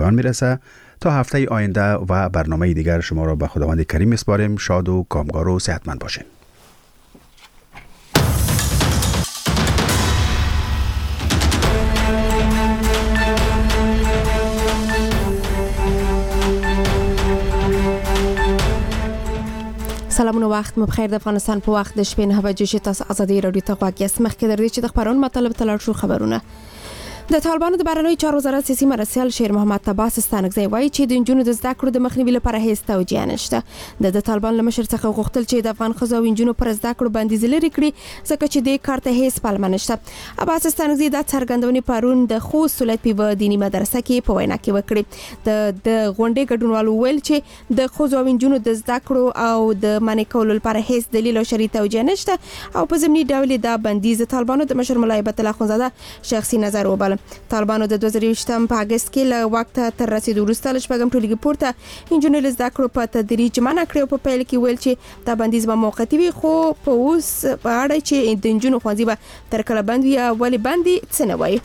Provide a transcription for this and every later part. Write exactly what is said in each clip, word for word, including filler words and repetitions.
پایان میرسه. تا هفته آینده و برنامه دیگر شما را به خداوند کریم میسپاریم. شاد و کامگار و صحتمند باشین. سلامونه، وخت مو بخیر. د افغانستان په وخت د شپې نه بجې چې تاسو ازادي رادیو ته غواړئ. مخکې در دې چې د خبرونو مطلب تلل شو خبرونه. د طالبانو د بهرنیو چارو وزارت سیاسي مرستیال شیر محمد طباس ستانکزی وایي چې د انجونو د زده کړو د مخنیوي لپاره هیڅ توجیه نشته. د د طالبان له مشر څخه غوښتل چې د افغان ښځو او انجونو پر زده کړو بندیز لري کړي ځکه چې د کار ته هیڅ پلمه نشته. عباس ستانکزی د څرګندونې پرون د خوست ولایت په دینی مدرسه کې په وینا کې وکړي. د د غونډې ګډونوالو ویل چې د ښځو او انجونو د زده کړو او د منع کولو لپاره هیڅ دلیل او شرعي توجیه نشته او په ضمني ډول د بندیز طالبانو د مشر ملا هیبت الله اخوندزاده شخصي نظر وباله. طالبانو د دوه زره یوولسم په اگست کې له وخت تر رسیدو وروسته له شپږم ټولګي پورته انجونې له زده کړو په تدریج منع کړې او په پیل کې ویل چې دا بندیز به موقتي وي، خو په اوس په اړه چې د انجونو ښوونځي به تر کله بند وي یا ولې بند دي څه نه وایي.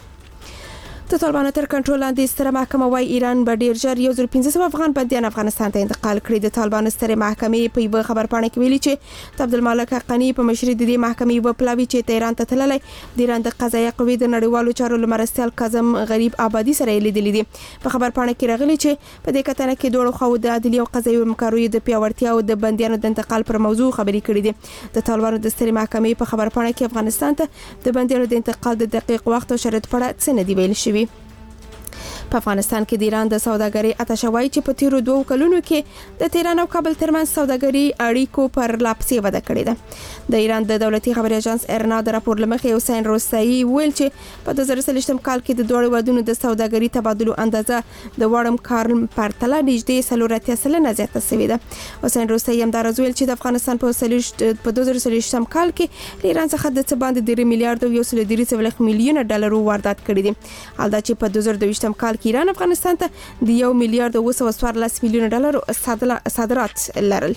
د طالبانو تر کنټرول لاندې ستره محکمه وايي ایران به ډیر ژر یو زر پنځه سوه افغان بندیان افغانستان ته انتقال کړي. د طالبانو ستره محکمې په یو خبر پاڼه کې ویلي چې عبدالمالک حقانی په مشرۍ د دې محکمې یو پلاوی چې تهران ته تللی د ایران د قضایي قوې د نړیوالو چارو لمرستیال کاظم غریب آبادی سره لیدلې دي. په خبر پاڼه کې راغلي چې په دې کتنه کې دوه خو د عدلي او قضایي همکاریو د پیاوړتیا او د بندیانو د انتقال پر موضوع خبرې کړې دي. د طالبانو د ستره محکمې په خبر پاڼه کې افغانستان ته د بندیانو د انتقال د دقیق وخت او شرایط په اړه څه نه دی ویل شوی. په افغانستان کې د ایران د سوداګرۍ اتشه وایي چې په تیرو دوه کلونو کې د تهران او کابل ترمنځ سوداګري اړیکو پر لاپسې وده کړې ده. د ایران د دولتي خبري اژانس ارنا د راپور لمخې حسین روستایی ویل چې په دوه زره څلوېښتم کال کې د دوه ودونو د سوداګري تبادلو اندازه د وړم کار پرتله نږدې څلور اتیا سلنه زیاته شوې ده. حسین روستایی هم دا ویل چې د افغانستان په څلوېښت په دوه زره څلوېښتم کال کې ایران څخه د څه باندې درې میلیارډ او یو سل درې میلیونه ډالر واردات کړي دي. حالدا چې په دوه زره دویشتم کال ایران افغانستان ته د یو میلیارډ او اوه سوه څوارلس میلیونه ډالر صادرات لرل.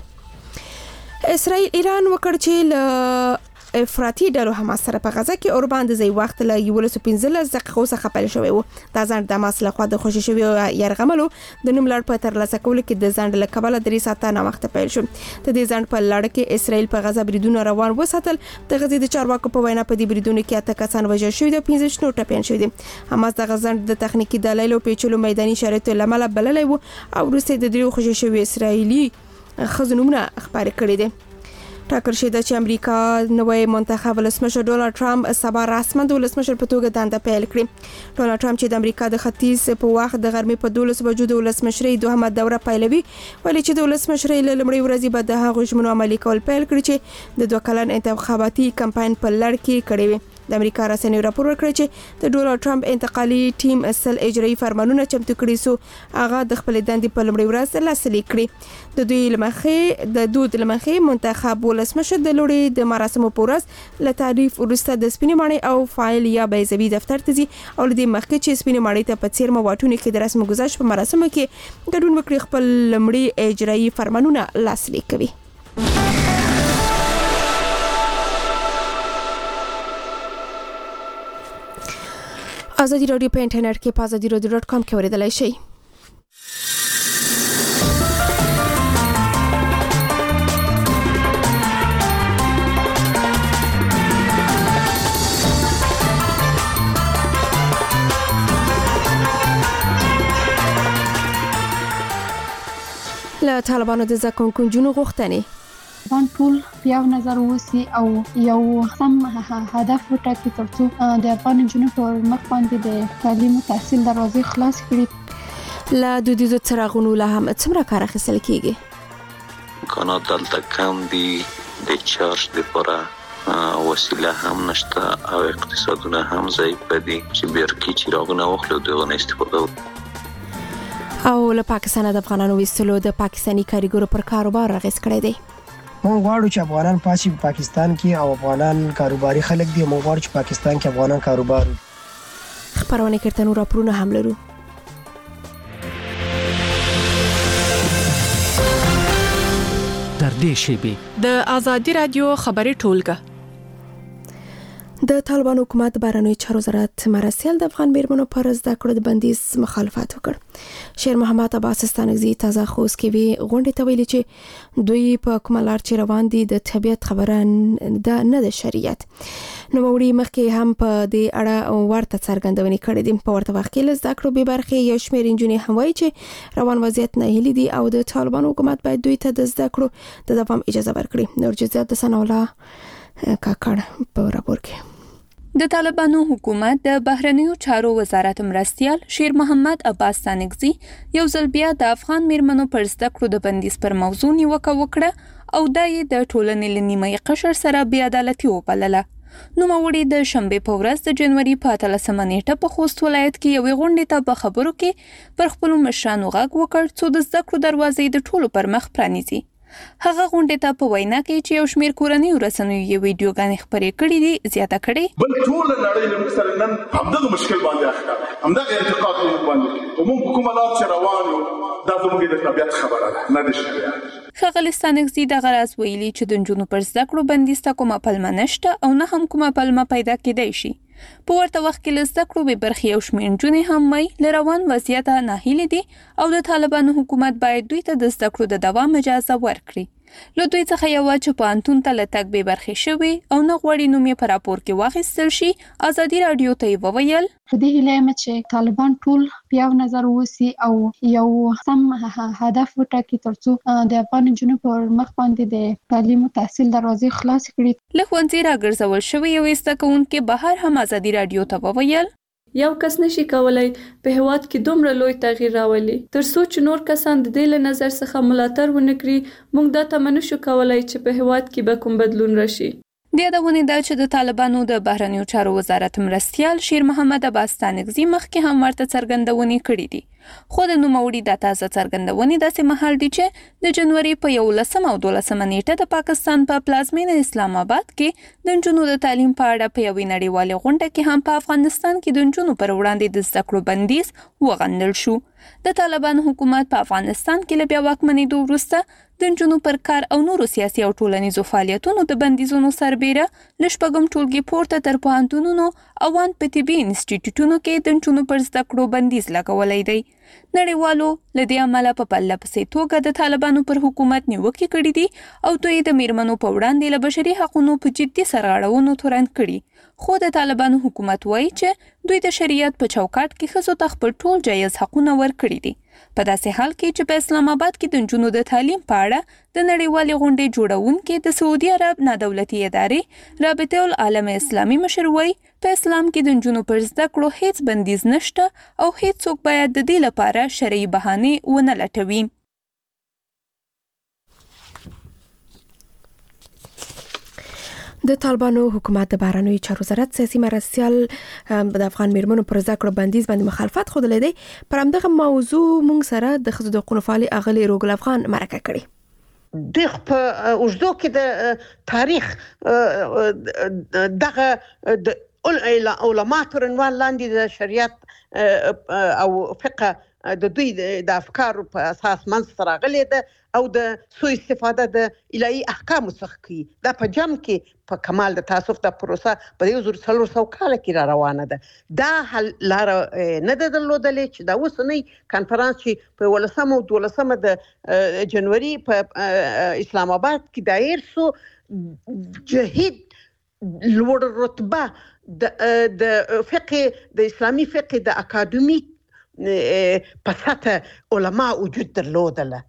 اسرائیل ایران وکړ چې له افراطي ډلو حماس سره په غزه کې اور باندې ځای وخت له یولس پنځلس دقیقو څخه پیل شوی و. دا ځنډ د حماس لخوا د خوشي شوی یرغملو د نوم لړ په ترلاسه کولو کې د ځنډ له کبله درې ساعته نه وخت پیل شو. د دې ځنډ په لړ کې اسرائیل په غزه بریدونه روان وساتل. د غزې د چارواکو په وینا په دې بریدونو کې اته کسان وژل شوي دي او پنځه شنو ټپیان شوي دي. حماس د غزه د تخنیکی دلایل او پیچلو میداني شرایطو لامل بللی و او وروسته د دریو خوشي شوی اسرائیلي خزنومونه خبرې کړې دي. ټاکل شوی ده چې امریکا نوې منتخب ولسمشر ډونالد ټرمپ سبا رسماً د ولسمشر په توګه دنده پیل کړي. ډونالد ټرمپ چې د امریکا د ختیځ په وخت د غرمې په دولس بجو د ولسمشرۍ دوهمه دوره پیلوي، ولی چې د ولسمشرۍ له لومړۍ ورځې به د هغو ژمنو عملي کول پیل کړي چې د دوه کلن انتخاباتي کمپاین په لړ کې کړي وي. د امریکا رسنیو راپور ورکړی چې د ډونالد ټرمپ انتقالي ټیم اصل اجرایي فرمانونه چمتو کړي سو هغه د خپل دندې په لومړۍ ورځ لاسلیک کړي. د دوی لمخې د دود لمخې منتخب ولسمشر د لوړې د مراسمو په ورځ له تعریف وروسته د سپینې ماڼۍ او فایل یا بیضوي دفتر ته ځي او د مخکې چې سپینې ماڼۍ ته په څیر مواتونو کې د رسم گذشت په مراسمو کې ګډون وکړي خپل لومړي اجرایي فرمانونه لاسلیک کوي. ازادي رادیو په انټرنیټ کې په ازادي رادیو ډاټ کام کې اوریدلای شئ. له طالبانو د زده کوونکو نجونو غوښتنې افغان ټول یو نظر وسی او یو سم هدف وټاکي ترڅو د افغان نجونو په مخ باندې د تعلیم او تحصیل دروازې خلاص کړي. له دودیزو څراغونو له هم څومره کار اخیستل کیږي؟ کانال دلته کم دي، د چارج لپاره وسیله هم نشته او اقتصادونه هم ضعیف دي چې برقي چراغونه واخلو دغه استفاده وکړو. او له پاکستان د افغانانو وستلو د پاکستانی کاریګرو پر کاروبار اغیز کړی دی. موږ غواړو چې افغانان پاسي په پاکستان کې او افغانان کاروباري خلک دي. موږ غواړو چې پاکستان کې افغانان کاروبار خبرونه کړتنو راپورونه هم لرو. در دې شیبې د ازادي رادیو خبري ټولګه د طالبان حکومت د بهرنیو چارو وزارت مرستیال د افغان میرمنو پر زده کړو د بندیز مخالفت وکړ. شیر محمد عباس ستانکزي تازه خوست کې وی غونډې ته ویلي چې دوی په کومه لار چې روان دي د طبيعت خبره ده نه د شریعت. نو وړي مخکې هم په دې اړه ورته څرګندونې کړې دي. په ورته وخت کې له زده کړو به برخې یو شمېر انجونې هم وایي چې روان وضعیت نه هلي دي او د طالبان حکومت باید دوی ته د زده کړو د دوام اجازه ورکړي. نور جزئیات د سنولا کاکړ په راپور کې. د طالبانو حکومت د بهرنیو چارو وزارت مرستیال شیر محمد عباس ستانکزي یو ځل بیا د افغان میرمنو پر زده کړو د بندیز پر موضوع نیوکه وکړه او دا یې د ټولنې له نیمه قشر سره بې عدالتي وبلله. نوموړي د شنبې په ورځ د جنوري په اتلسمه نیټه په خوست ولایت کې یوې غونډې ته په خبرو کې پر خپلو مشرانو غږ وکړ څو د زده کړو دروازې د ټولو پر مخ پرانیزي. هغه غونډې ته په وینا کې چې یو شمېر کورنیو رسنیو یې ویډیوګانې خپرې کړې دي زیاته کړې. بل ټول نړۍ له موږ سره نن همدغه مشکل باندې اخته همدغه انتقاد موږ باندې او موږ کومه لار چې روان یو دا زموږ د طبيعت خبره ده نه د شریعت. ښاغلي ستانکزي دغه راز ویلي چې د نجونو پر زده کړو بندیز ته کومه پلمه نشته او نه هم کومه پلمه پیدا کېدای شي. په ورته وخت کې له زده کړو به برخې یو شمېر نجونې هم وایي له روان وضعیته ناهیلې دي او د طالبانو حکومت باید دوی ته د زده کړو د دوام اجازه ورکړي. له دوی څخه یو چې پوهنتون ته له تګ بې برخې شوي او نه غواړي نوم یې په راپور کې واخیستل شي. ازادي راډیو ته یې وویل په دې هیله یم چې طالبان ټول په یو نظر ووسي او یو سم هدف وټاکي ترڅو د افغان نجونو پر مخ باندې د تعلیم او تحصیل دروازې خلاص کړي. له ښوونځي راګرځول شوی یو زده کوونکی بهر هم ازادي راډیو ته وویل یو کس نشي کولای په هیواد کې دومره لوی تغییر راولي ترڅو چې نور کسان د دې له نظر څخه ملاتړ ونه کړي. موږ دا تمنو شو کولای چې په هیواد کې به کوم بدلون راشي. د یادونې ده چې د طالبانو د بهرنیو چارو وزارت مرستیال شیر محمد عباس ستانکزي مخکې هم ورته څرګندونې کړې دي. خو د نوموړي د تازه څرګندونې داسې مهال دي چې د جنوري په یولسمه او دولسمه نیټه د پاکستان په پلازمینه اسلام آباد کې د نجونو د تعلیم په اړه په یوې نړیوالې غونډه کې هم په افغانستان کې د نجونو پر وړاندې د زده کړو بندیز وغندل شو. د طالبان حکومت په افغانستان کې له بیا واکمنېدو وروسته د نجونو پر کار او نورو سیاسي او ټولنیزو فعالیتونو د بندیزونو سربیره له شپږم ټولګي پورته تر پوهنتونونو او ان په طبي انسټیټیوټونو کې د نجونو پر زده کړو بندیز لګولی دی. نړیوالو له دې امله په پرله پسې توګه د طالبانو پر حکومت نیوکې کړې دي او دوی د میرمنو په وړاندې له بشري حقونو په جدي سرغړونو تورن کړي. خو د طالبانو حکومت وایي چې دوی د شریعت په چوکاټ کې ښځو ته خپل ټول جایز حقونه ورکړي دي. په داسې حال کې چې په اسلام آباد کې د نجونو د تعلیم په اړه د نړیوالې غونډې جوړونکي د سعودي عرب نادولتي ادارې رابطه العالم اسلامي مشر وایي په اسلام کې د نجونو پر زده کړو هیڅ بندیز نشته او هیڅ څوک باید د دې لپاره شرعي بهانې ونه لټوي. د طالبانو حکومت د بهرنیو چارو وزارت سیاسي مرستیال د افغان میرمنو پر زده کړو بندیز باندې مخالفت خوده دی. پر همدغه موضوع مونږ سره د ښځو د حقوقو فعال اغلې روګل افغان مرکه کړې. د په اوږدو کې د تاریخ دغه د علما تر عنوان لاندې د شریعت او فقه د دوی د افکارو په اساس منځ ته راغلې ده او د سوء استفاده د الهي احکامو څخه کوي. دا په جمع کې په کمال د تعصب د پروسه په یو زر څلور سوه کاله کې را روانه ده. دا حل لاره نه ده درلودلې چې دا اوسنی کنفرانس چې په یولسمه او دولسمه د جنوري په اسلام آباد کې دایر سو جهید لوړ رتبه د فقه د اسلامي فقه د اکاډمي په سطح علما وجود درلودله.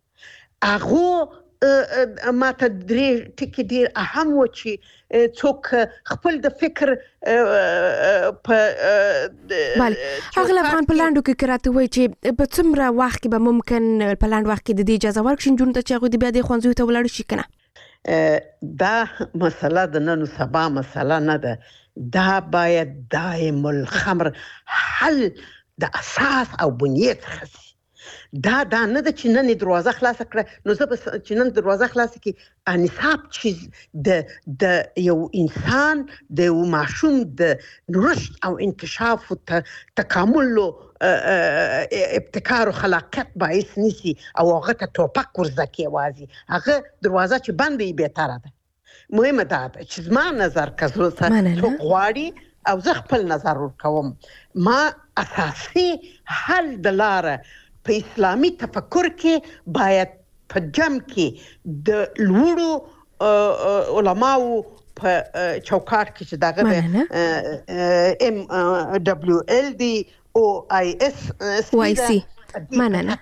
هغه ما ته درې ټکي ډېر اهم و چې څوک خپل د فکر په بله هغه افغان په لاندو کې راته وایي چې په څومره وخت کې به ممکن په لاند وخت کې د دې اجازه ورکړي نجونو ته چې هغوی د بیا دې ښوونځیو ته ولاړ شي که نه؟ دا مسله د نن سبا مسله نه ده. دا باید دائم الخمر حل د اساس او بنیاد څخه شي. دا دا نه ده چې نن دروازه خلاصه کړه نو زه به چې نن دروازه خلاصه کړي انصاف چې د د یو انسان د یو ماشوم د رشد او انکشاف او تکامل ابتکار او خلاقیت باعث نیسي او هغه ته توپک ورزده کوي. یوازې هغه دروازه چې بنده یې بهتره ده. مهمه ده چې زما نظر کزو څه غواړي او زه خپل نظر ورکوم. ما اساسي حل د لاره په اسلامي تفکر کې باید په جمع کې د لوړو علماو په چوکاټ کې چې دغه ام دبليو ال دي او اي اس واي سي مننه.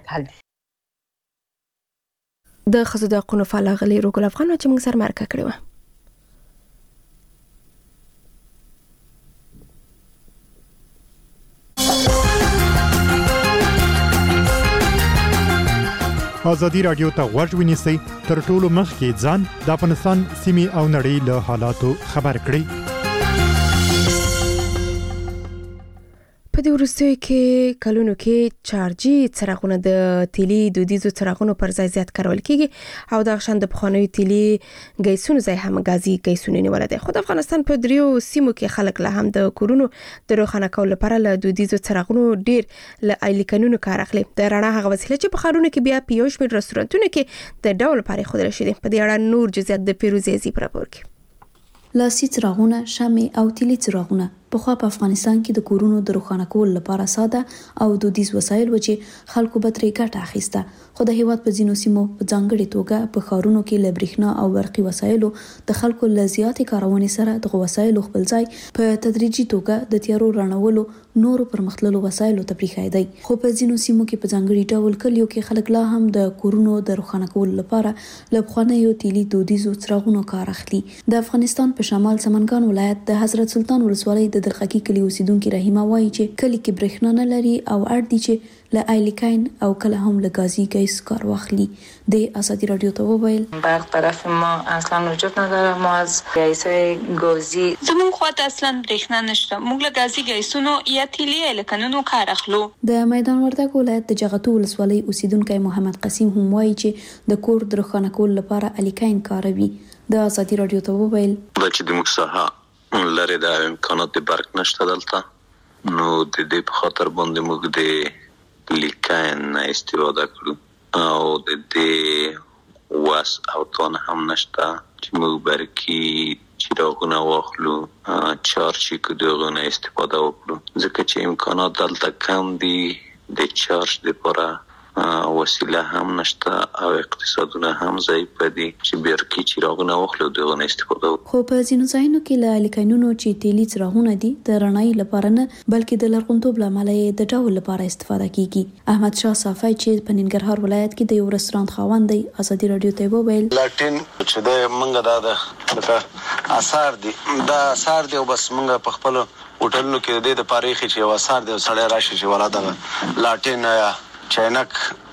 د خزو د قانون فعال غلي روګل افغان چې موږ سره مرکه کړو. ازادي رادیو ته غوږ ونیسئ تر ټولو مخکې ځان د افغانستان سیمې او نړۍ له حالاتو خبر کړئ. په دې وروستیو کې کلونو کې چارجي څراغونه د تیلي دودیزو څراغونو پر ځای زیات کارول کیږي او د غشن د بخانوي تیلي ګیسونو ځای هم غازي ګیسونه نیول دي. خو د افغانستان په دریو سیمو کې خلک له هم د کورونو د روښانه کولو لپاره له دودیزو څراغونو ډیر له ایلی قانونو کار اخلي. د رڼا هغه وسیله چې په خارونو کې بیا په یو شمېر رستورانتونو کې د ډول لپاره خودل شي. په دې اړه نور جزئیات د پیروزي زی پر راپور کې. لاسي څراغونه، شمع او تیلي څراغونه پخوا په افغانستان کې د کورونو د روښانه کولو لپاره ساده او دودیز وسایل و چې خلکو به ترې ګټه اخیسته. خو د هیواد په ځینو سیمو په ځانګړي توګه په ښارونو کې له برېښنا او برقي وسایلو د خلکو له زیاتې کارونې سره دغه وسایلو خپل ځای په تدریجي توګه د تیارو رڼولو نورو پرمختللو وسایلو ته پریښی دی. خو په ځینو سیمو کې په ځانګړي ډول کلیو کې خلک لا هم د کورونو د روښانه کولو لپاره له پخوانیو تیلي دودیزو څراغونو کار اخلي. د افغانستان په شمال سمنګان ولایت د حضرت سلطان ولسوالۍ د دلخکی کلی اوسیدونکو رحیمه وایي چې کلی کې برېښنا نه لري او اړ دي چې له ایلیکاین او کله هم له غازي ګیس کار واخلي. د ازادي رادیو ته وویل برق طرف ما اصلا وجود نداره. ما از گیس‌های گازی زمون خواته اصلا برېښنا نشته. موږ له غازي ګیسونو یا تیلي ایلیکانونو کار اخلو. د میدان وردګ ولایت د جغتو ولسوالۍ اوسیدونکو محمد قسیم هم وایي چې د کور د روښانه کولو لپاره ایلیکاین کاروي. د ازادي رادیو ته وویل چې د مکساها لري د امکانات د برق نشته دلته، نو د دې په خاطر باندې موږ د لیکاین نه استفاده کړو او د دې واس او توان هم نشته چې موږ برقي چراغونه واخلو چارج کې دغه نه استفاده وکړو، ځکه چې امکانات دلته کم دي. د چارج لپاره وسیله هم نشته او اقتصادونه هم ضعیف دي چې برقي چراغونه واخلو دغه نه استفاده وکړو. خو په ځینو ځایونو کې له الیکاینونو چې تیلي څراغونه دي د رڼایي لپاره نه بلکې د لرغونتوب له امله د ډول لپاره استفاده کیږي. احمد شاه صافی چې په ننګرهار ولایت کې د یو رستورانت خاوند دی ازادي رادیو ته وویل لاټین چې د منګه دا د اثر دي دا اثر دی او بس منګه په خپل هوټلونو کې د د تاریخ چې یو اثر دی سړی راشي چې ولاده لاټین یا چینک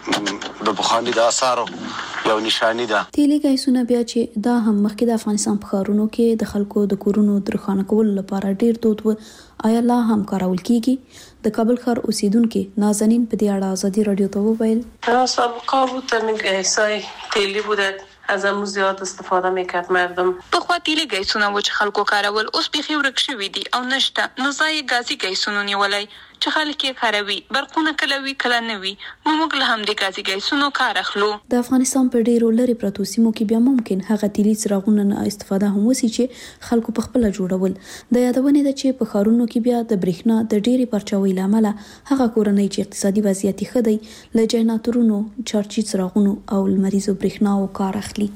د بخاری د اثارو یو نشانی ده. تیلي ګیسونه بیا چې دا هم مخکې د افغانستان په ښارونو کې د خلکو د کورونو د روښانه کولو لپاره ډیر دود و، آیا لا هم کارول کیږي؟ د کابل ښار اوسیدونکو نازنین په دې اړه ازادي رادیو ته وویل سابقا بود گیسای تیلی بودن از امو زیاد استفاده میکرد مردم. پخوا تیلی ګیسونه و چې خلکو کارول اوس بيخي ورک شوي دي او نشته. نو ځای غازي ګیسونو نیولای چې خلک یې کاروي. برقونه کله وی کله نه وي. موږ له هم د غازي ګیسونو کار اخلو. د افغانستان په ډیرو لري پرتو سیمو کې بیا ممکن هغه تیلي څراغونه نه استفاده هم وسی چې خلکو په خپل جوړول. د یادونه ده چې په خارونو کې بیا د برېښنا د ډیري پرچاوي لامل هغه کورنۍ چې اقتصادي وضعیت ښه دی له جنراتورونو، چارجي څراغونو او لمریزو برېښنا او کار اخلي.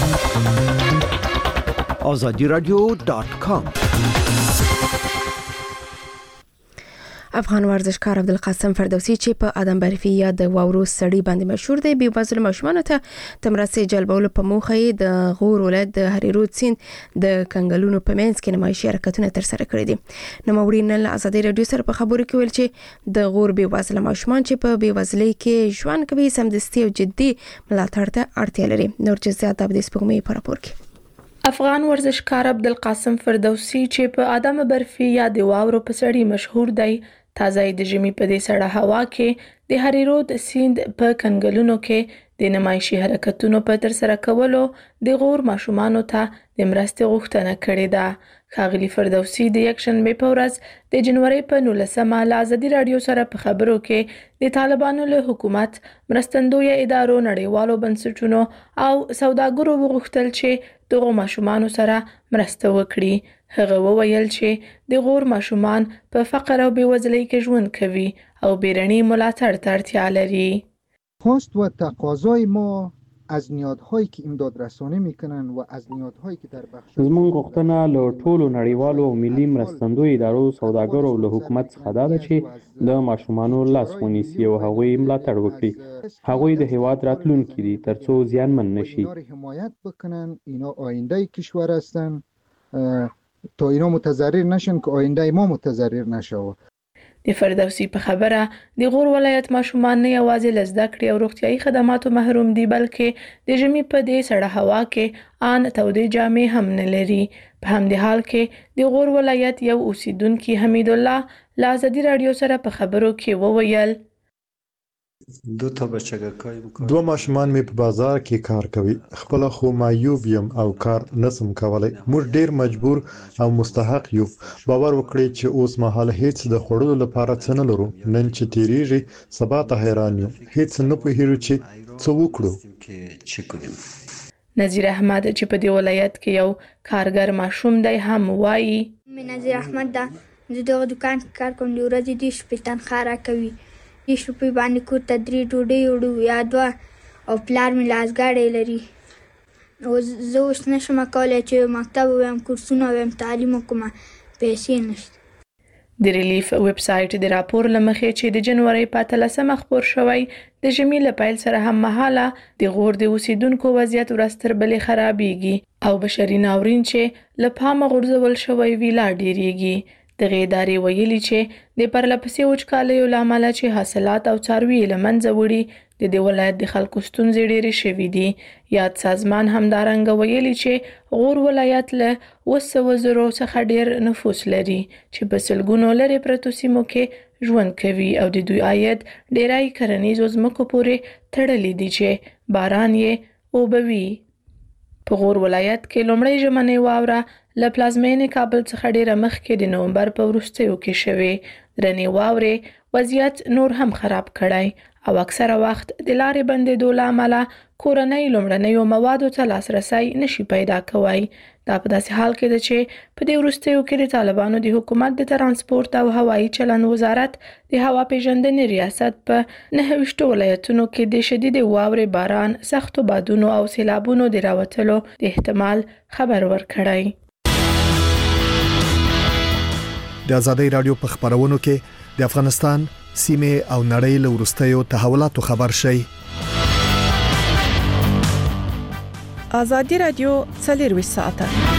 azadi radio dot com افغان ورزشکار عبدالقاسم فردوسی چې په ادم برفي یا د واورو سړی باندې مشهور دی بي وزل ماشومان ته تمرسي جلبول په موخه د غور ولایت د هریرود سیند د کنګلونو په منځ کې نمایشي حرکتونه تر سره کړې دي. نو موري نن ازادي رادیو سره په خبرو کې ویل چې د غور بي وزل ماشومان چې په بي وزلۍ کې ژوند کوي سمدستي او جدي ملاتړ ته اړتیا لري. نور جزئیات د سپوږمۍ په راپور کې. افغان ورزشکار عبدالقاسم فردوسی چې په ادم برفي یا د واورو په سړی مشهور دی تازه د ژمي په دې سړه هوا کې د هریرود سیند په کنګلونو کې د نمایشي حرکتونو په ترسره کولو د غور ماشومانو ته د مرستې غوښتنه کړې ده. ښاغلي فردوسي د یکشنبې په ورځ د جنوري په نولسمه له ازادي راډیو سره په خبرو کې د طالبانو له حکومت، مرستندویه ادارو، نړیوالو بنسټونو او سوداګرو وغوښتل چې دغو ماشومانو سره مرسته وکړي. هغه وویل چې د غور ماشومان په فقر او بېوزلۍ کې ژوند کوي او بیرني ملاتړ ته اړتیا لري. خواست و تقاضای ما از نیازهایی که امداد رسانه میکنن و از نیازهایی که در بخش زموږ غوښتنه له ټولو نړیوالو او ملي مرستندویو ادارو، سوداګرو او له حکومت څخه دا ده چې د ماشومانو لاس ونیسي او هغوی ملاتړ وکړي. هغوی د هیواد راتلونکي دي ترڅو زیانمن نشي. حمایت بکنن، اینا آینده کشور هستن تا اینا متضرر نشن که آینده ما متضرر نشه. د فردوسي په خبره د غور ولایت ماشومان نه یوازې له زده کړې او روغتیایي خدماتو محروم دي، بلکې د ژمي په دې سړه هوا کې ان تودې جامې هم نه لري. په همدې حال کې د غور ولایت یو اوسیدونکي حمید الله له ازادي راډیو سره په خبرو کې وویل: دو تا بچگکای میکنم. دو ماشومان می په بازار کې کار کوي. خپل خو معیوب یم او کار نسم کولای. موږ ډیر مجبور او مستحق یو. باور وکړئ چې اوس مهال هیڅ د خوړلو لپاره څه نه لرو. نن چې تیریږي سبا ته حیران یو. هیڅ نه پوهیږو چې څه وکړو. نذیر احمد چې په دې ولایت کې یو کارګر ماشوم دی هم وایي: مې نذیر احمد دا زه دغه دکان کې کار کوم. د ورځې دې شپې تنخوا راکوي. دې شپې باندې کور ته درې ډوډۍ وړو یا دوه، او پلار مې لاسګاډی لري. او زه اوس نشم کولی چې مکتب ووایم، کورسونه ووایم، تعلیم وکړم، پیسې نشته. د ریلیف ویب سایټ د راپور له مخې چې د جنوري په اتلسمه خپور شوی، د ژمي له پیل سره هم مهاله د غور د اوسیدونکو وضعیت ورځ تر بلې خرابېږي او بشري ناورین چې له پامه غورځول شوی وي لا ډېرېږي. دغه ادارې ویلي چې د پرلپسې وچکالیو له امله چې حاصلات او څاروي له منځه وړي، د دې ولایت د خلکو ستونزې ډېرې شوي دي. یاد سازمان همدارنګه ویلي چې غور ولایت له اوه سوه زرو څخه ډېر نفوس لري چې په سلګونو لرې پرتو سیمو کې ژوند کوي او د دوی عاید ډېری کرنیزو ځمکو پورې تړلی دی چې باران یې اوبه وي. په غور ولایت کې لومړی ژمنۍ واوره له پلازمینې کابل څخه ډېره مخکې د نومبر په وروستیو کې شوې. درنې واورې وضعیت نور هم خراب کړی او اکثره وخت د لارې بندېدو له امله کورنۍ لومړنیو موادو ته لاسرسی نشي پیدا کوی. دا په داسې حال کې ده چې په دې وروستیو کې د طالبانو د حکومت د ترانسپورت او هوایي چلند وزارت د هوا پیژندنې ریاست په نهه ویشتو ولایتونو کې د شدید واورې، باران، سختو بادونو او سیلابونو د راوتلو د احتمال خبر ورکړی. د ازادي راډیو په خبرونو کې د افغانستان سیمه او نړۍ له وروستیو تحولاتو خبر شي. ازادي راډیو څلور ساعته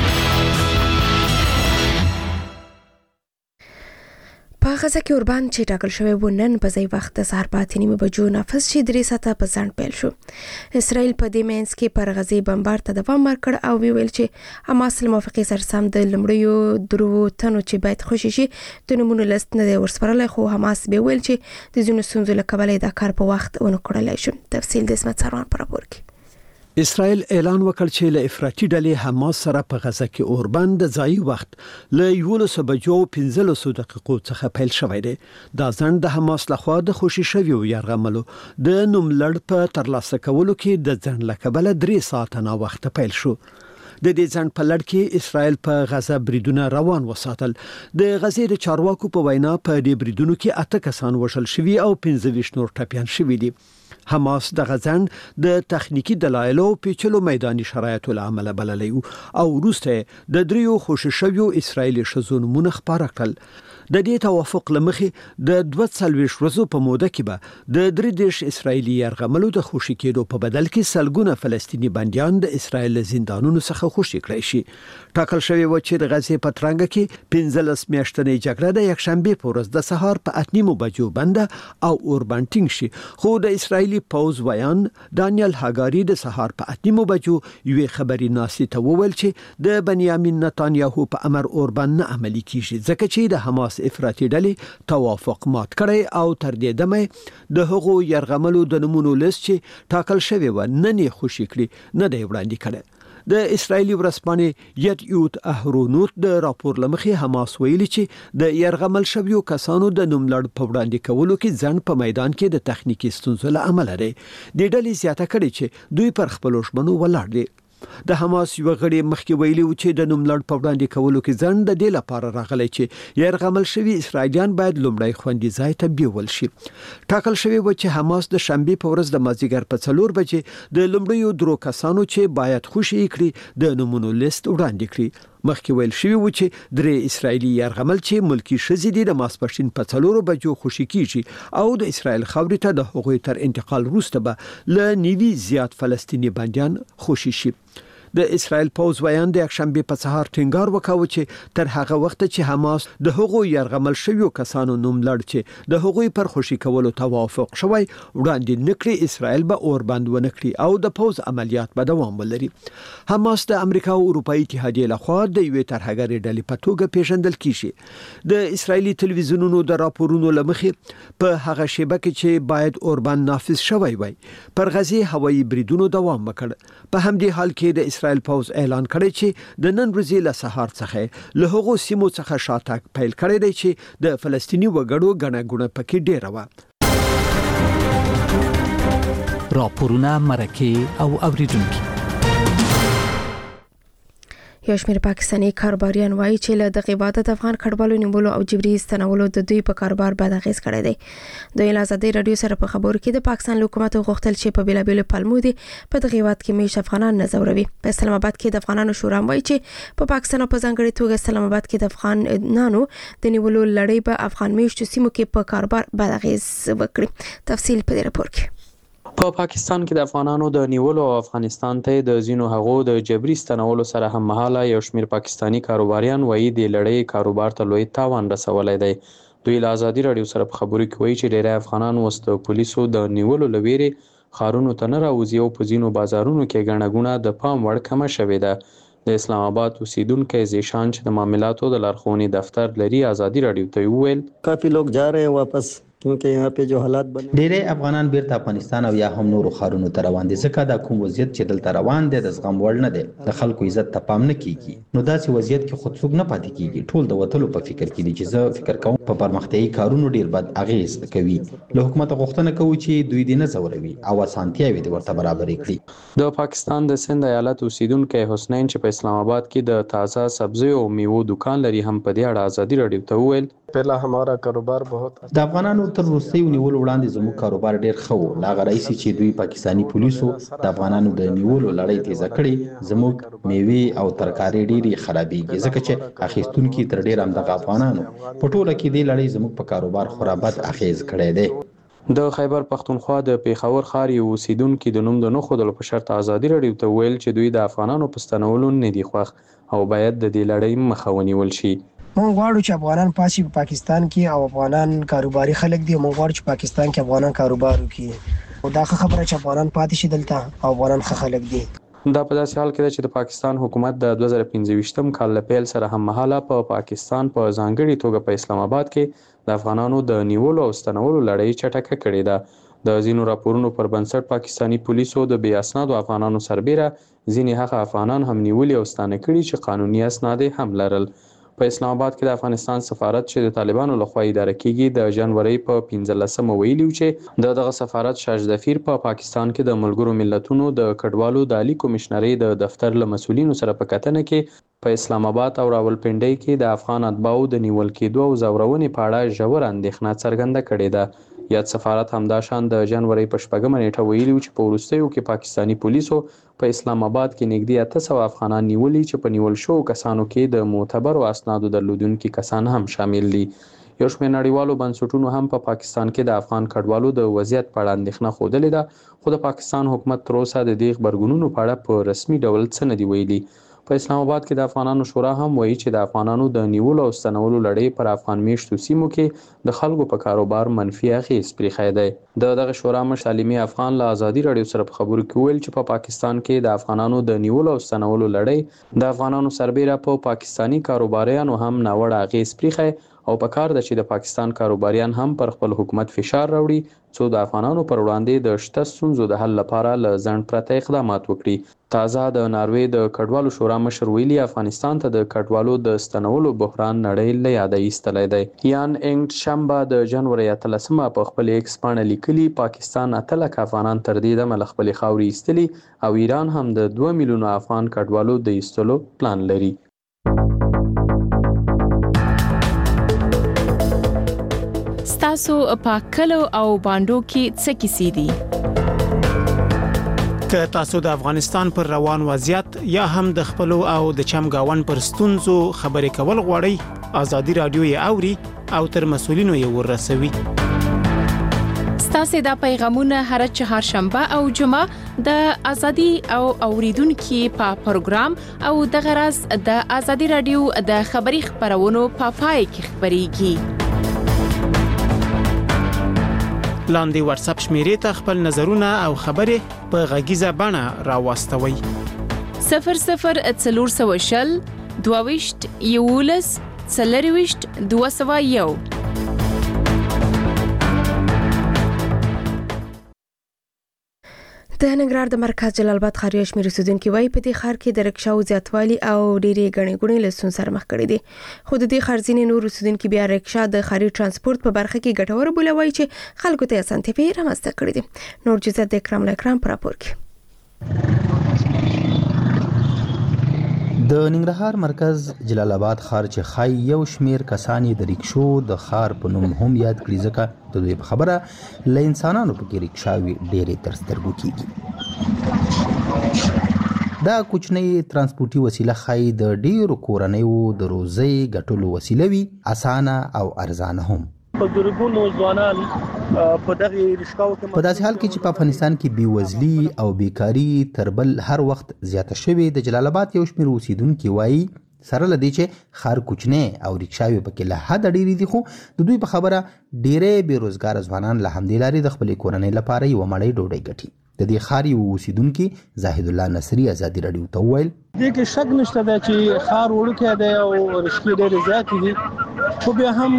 په غزه کې اوربان چې ټاکل شوی و نن په ځای وخت د سهار په اته نیمه بجو نفس چې درې ساعته په ځنډ پیل شو. اسرائیل په دې مینس کې پر غزې بمبار ته دوام ورکړ او ویل چې حماس له موافقې سره سم د لومړیو درو تنو چې باید خوشي شي د نمونه لست نه دی ورسپارلی، خو حماس به ویل چې د ځینو ستونزو له کبله دا کار په وخت ونه کړلی شو. تفصیل د اسمت سروان په راپور کې. اسرائیل اعلان وکړ چې له افراطي ډلې حماس سره په غزه کې اوربند د ځای وخت له یولس بجو پنځلس دقیقو څخه پیل شوی دی. دا ځنډ د حماس لخوا د خوشي شویو یرغملو د نوملړ په ترلاسه کولو کې د ځنډ له کبله درې ساعته نا وخت پیل شو. د دې ځنډ په لړ کې اسرائیل په غزه بریدونه روان وساتل. د غزې د چارواکو په وینا په دې بریدونو کې اته کسان وژل شوي او پنځه ویشت نور ټپیان شوي دي. حماس د غزن د تخنیکی دلایلو پیچلو میداني شرایطو له امله بللی او وروسته د دریو خوششویو اسرایلی شزون مونږ خبره کړل. د دې توافق لمخې د دوه څلوېښت ورځو په موده کې به د درې دیش اسرایلی یرغملو د خوشی کېدو په بدل کې سلګونه فلسطینی بنديان د اسرایل زندانونو څخه خوشی کړی شي. ټاکل شوی و چې د غزې په ترنګ کې پنځلس میاشتنې جګړه د یکشنبه په ورځ د سهار په اته نیمو بجو بنده او اوربانټینګ شي، خو د اسرایلی پوز ویان دانیل هاګاری د سهار په اته نیمو بجو یو خبري ناسي ته وویل چې د بنیامین نتانیاهو په امر اوربان نه عملي کیږي ځکه چې د حماس حماس افراطي ډلې توافق مات کړی او تر دې دمه د هغو يرغملو د نمونو لیست چې ټاکل شوی و نه نه خوشی کړی نه دی وړاندې کړی. د اسرایلی ورځپاڼې یدیوت اهرونوت د راپور لمخې حماس ویلي چې د يرغمل شویو کسانو د نوملړ په وړاندې کولو کې ځنډ په میدان کې د تخنیکی ستونزو له امله لري. د ډلې زیاته کړي چې دوی پر خپل ژمنو ولاړ دي. د حماس یو غړي مخکې ویلي و چې د نوملړ په وړاندې کولو کې ځنډ د دې لپاره راغلی چې يرغمل شوی اسرایلیان باید لومړی خوندي ځای ته بیول شي. ټاکل شوی و چې حماس د شنبه په ورځ د مازیګر په څلور بجې د لومړیو درو کسانو چې باید خوشي کړي د نمونو لیست وړاندې کړي. مخکې ویل شوی و چې درې اسرایلی يرغمل چې ملکی شزې دي د ماسپښین په څلورو بجو خوشي کیږي او د اسرایل خاورې ته د هغوی تر انتقال وروسته به ل نیوي زیات فلسطینی بنديان خوشي شي. د اسرایل پوز ویان د یکشنبه په سهار ټینګار وکاوه چې تر هغه وخت چې حماس د هغو يرغمل شویو کسانو نوملړ چې د هغوی پر خوشي کولو توافق شوی وړاندې نکړي اسرایل به اور بند ونکړي او د پوز عملیات به دوام ولري. حماس د امریکا او اروپאי اتحادیه لخوا د یوې ترهګرې ډلې په توګه پیژندل کیږي. د اسرایلی تلویزیونونو د راپورونو لمخې په هغه شیبه کې چې باید اور بند نافذ شوی وای پر غزي هوایي بریدونو دوام وکړ. په همدې حال کې د اسرایل پوز اعلان کړی چې د نن ورځې له سهار څخه له هغو سیمو څخه شاتګ پیل کړی دی چې د فلسطینی وګړو غڼه غونه پکې ډیره و. راپورونه مرکه او اوریدونکو. یو شمېر پاکستاني کاروباریان وایي چې له دغه عبادت افغان کډوالو نیولو او جبري استنولو د دوی په کاروبار بد اغیز کړی دی. دوی له ازادي رادیو سره په خبرو کې د پاکستان حکومت غوښتل چې په بیلابیلو پلمو دي په دغه هیواد کې میش افغانان نزوروي. په اسلام آباد کې د افغانانو شورا وایي چې په پاکستان او په ځانګړي توګه اسلام آباد کې د افغانانو د نیولو لړۍ به افغان میشتو سیمو کې په کاروبار بد اغیز وکړي. تفصیل په دې راپور کې. په پاکستان کې د افغانانو د نیولو او افغانستان ته د زینو هغو د جبري ستنولو سره هم مهاله یو شمېر پاکستانی کاروباریان وایي د لړۍ کاروبار ته لوی تاوان رسولی دی. دوی له ازادي رادیو سره په خبرو کې وایي چې ډېری افغانان اوس د پولیسو د نیولو له ویرې ښارونو ته نه راوځي او په ځینو بازارونو کې ګڼه ګوڼه د پام وړ کمه شوې ده. د اسلام آباد اوسیدونکی زیشان چې د معاملاتو د لارښوونې دفتر لري ازادي رادیو ته وویل کافی لوگ جا رہے ہیں واپس کیونکہ یہاں پہ جو حالات بنے ډېری افغانان بیرته افغانستان او یا هم نورو ښارونو ته روان دي ځکه دا کوم وضعیت چې دلته روان دی د زغم وړ نه دی. د خلکو عزت ته پام نه کیږي نو داسې وضعیت کې خود څوک نه پاتې کیږي. ټول د وتلو په فکر کې دي چې زه فکر کوم په پرمختیایي کارونو ډیر بد اغیز کوي. له حکومت غوښتنه کوي چې دوی دې نه ځوروي او اسانتیاوې دې ورته برابرې کړي. د پاکستان د سند ایالت اوسیدونکی حسنین چې په اسلام آباد کې د تازه سبزیو او میوو دکان لري هم په دې اړه ازادي رادیو ته وویل پہلا ہمارا کاروبار بہت د افغانانو تر وروستیو نیولو وړاندې زموږ کاروبار ډیر ښه و. له هغه راهیسې چې دوی پاکستاني پولیسو د افغانانو د نیولو لړۍ تیزه کړې زموږ میوې او ترکاري ډېرې خرابېږي ځکه چې اخیستونکي تر ډېره همدغه افغانانو په ټوله کې دې لړۍ زموږ په کاروبار خورا بد اغیز کړی دی. د خیبر پختونخوا د پیښور ښار یو اوسیدونکي د نوم د نه ښودلو په شرط ازادي رادیو ته ویل چې دوی د افغانانو په ستنولو نه دي خوښ او باید د دې لړۍ مخه ونیول شي. مونږ غواړو چې افغانان پاسي په پاکستان کې او افغانان کاروباري خلک دي. مونږ غواړو چې پاکستان کې افغانان کاروبار وکړي او دا خبره چې افغانان پاتې شي دلته او افغانان ښه خلک دي. دا په داسې حال کې ده چې د پاکستان حکومت د دوه زره پنځه ویشتم کال له پیل سره هم مهاله په پاکستان په ځانګړي توګه په اسلام آباد کې د افغانانو د نیولو او ستنولو لړۍ چټکه کړې ده. د ځینو راپورونو پر بنسټ پاکستانی پولیسو د بې اسنادو افغانانو سربیره ځینې هغه افغانان هم نیولي او ستانه کړي چې قانوني اسناد هم لرل. په اسلام آباد کې د افغانستان سفارت چې د طالبانو لخوا اداره کیږي د جنوري په پنځلسمه ویلي چې د دغه سفارت شاج ظفیر په پاکستان کې د ملګرو ملتونو د کډوالو د عالی کمشنرۍ د دفتر له مسولینو سره په کتنه کې په اسلام آباد او راولپنډۍ کې د افغان اتباعو د نیول کېدو او زورونې په اړه ژور اندېښنه څرګنده کړې ده. یاد سفارت همداشان د جنوري په شپږمه نیټه ویلي چې په وروستیو کې پاکستانی پولیسو په اسلام آباد کې نږدې اته سوه افغانان نیولي چې په نیول شوو کسانو کې د معتبرو اسنادو درلودونکي کسان هم شامل دي. یو شمېر نړیوالو بنسټونو هم په پاکستان کې د افغان کډوالو د وضعیت په اړه اندېښنه ښودلې ده خو د پاکستان حکومت تر اوسه د دې غبرګونونو په اړه په رسمي ډول څه نه دي ویلي. په اسلام آباد کې د افغانانو شورا هم وایي چې د افغانانو د نیولو او ستنولو لړۍ پر افغان میشتو سیمو کې د خلکو په کاروبار منفي اغیز پرېښی دی. د دغه شورا مشر سالمي افغان له ازادي رادیو سره په خبرو کې ویل چې په پاکستان کې د افغانانو د نیولو او ستنولو لړۍ د افغانانو سربیره په پاکستانی کاروباریانو هم ناوړه اغیز پرېښی او په کار ده چې د پاکستان کاروباریان هم پر خپل حکومت فشار راوړي څو د افغانانو پر وړاندې د شته ستونزو د حل لپاره له ځنډ پرته اقدامات وکړي. تازه د ناروې د کډوالو شورا مشر ویلي افغانستان ته د کډوالو د ستنولو بحران نړۍ له یاده ایستلی دی. یان انګ شنبه د جنوري اتلسمه په خپل ایکس باندې لیکلي پاکستان اته لک افغانان تر دې دمه له خپلې خاورې ایستلي او ایران هم د دوه میلیونه افغان کډوالو د ایستلو پلان لري. ستاسو په کلو او باندو کې څه کیسې دي؟ که تاسو د افغانستان پر روان وضعیت یا هم د خپلو او د چمګاون پر ستونزو خبرې کول غواړئ، ازادي رادیو یې اوري او تر مسؤلینو یې ورسوي. ستاسو د پیغامونه هر چهارشنبه او جمعه د ازادي او اوریدونکو په پروګرام او د غرض د ازادي رادیو د خبري خبرونو په پای کې خبريږي. لاندې واتس اپ شمیرې ته خپل نظرونه او خبرې په غږیزه بڼه راوستوي. صفر صفر څلور سوه شل دوه ویشت یولس څلور ویشت دوه سوه یو. د ننګرهار د مرکز جلال آباد ښار یو شمېر اوسیدونکي وایي په دې ښار کې د رکشاو زیاتوالي او ډېرې ګڼې ګوڼې له ستونزو سره مخ کړي دي. خو د دې ښار ځینې نور اوسیدونکي بیا رکشا د ښاري ترانسپورت په برخه کې ګټوره بوله، وایي چې خلکو ته اسانتیاوې رامنځته کړي دي. نور جزئیات د اکرام له اکرام په راپور کې. د ننګرهار مرکز جلال آباد ښار چې خای یو شمیر کسان د ریکشو د ښار په نوم هم یاد کړي، ځکه د دوی په خبره له انسانانو په کې ریکشاوي ډېرې تر سترګو کېږي. دا کوچنۍ ترانسپورتي وسیله خای د ډېرو کورنیو د روزۍ ګټلو وسیله وي، اسانه او ارزانه هم. په ګروپونو ځوانان په دغه ریشکاو کې په داسې حال کې چې په افغانستان کې بیوزلي او بیکاری تر بل هر وخت زیاته شوې، د جلال آباد یو شمېر اوسیدونکي وایي سره له دې چې ښار کوچنی او ریکشاوې پکې له حده ډېرې دي، خو د دوی په خبره ډېری بېروزګاره ځوانان له همدې لارې د خپلې کورنۍ لپاره یوه مړۍ ډوډۍ ګټي. د دې ښار یو اوسیدونکي زاهد الله نصري ازادي راډیو ته وویل دې کې شک نشته دی چې ښار وړوکی دی او رشکې ډېرې زیاتې دي، خو بیا هم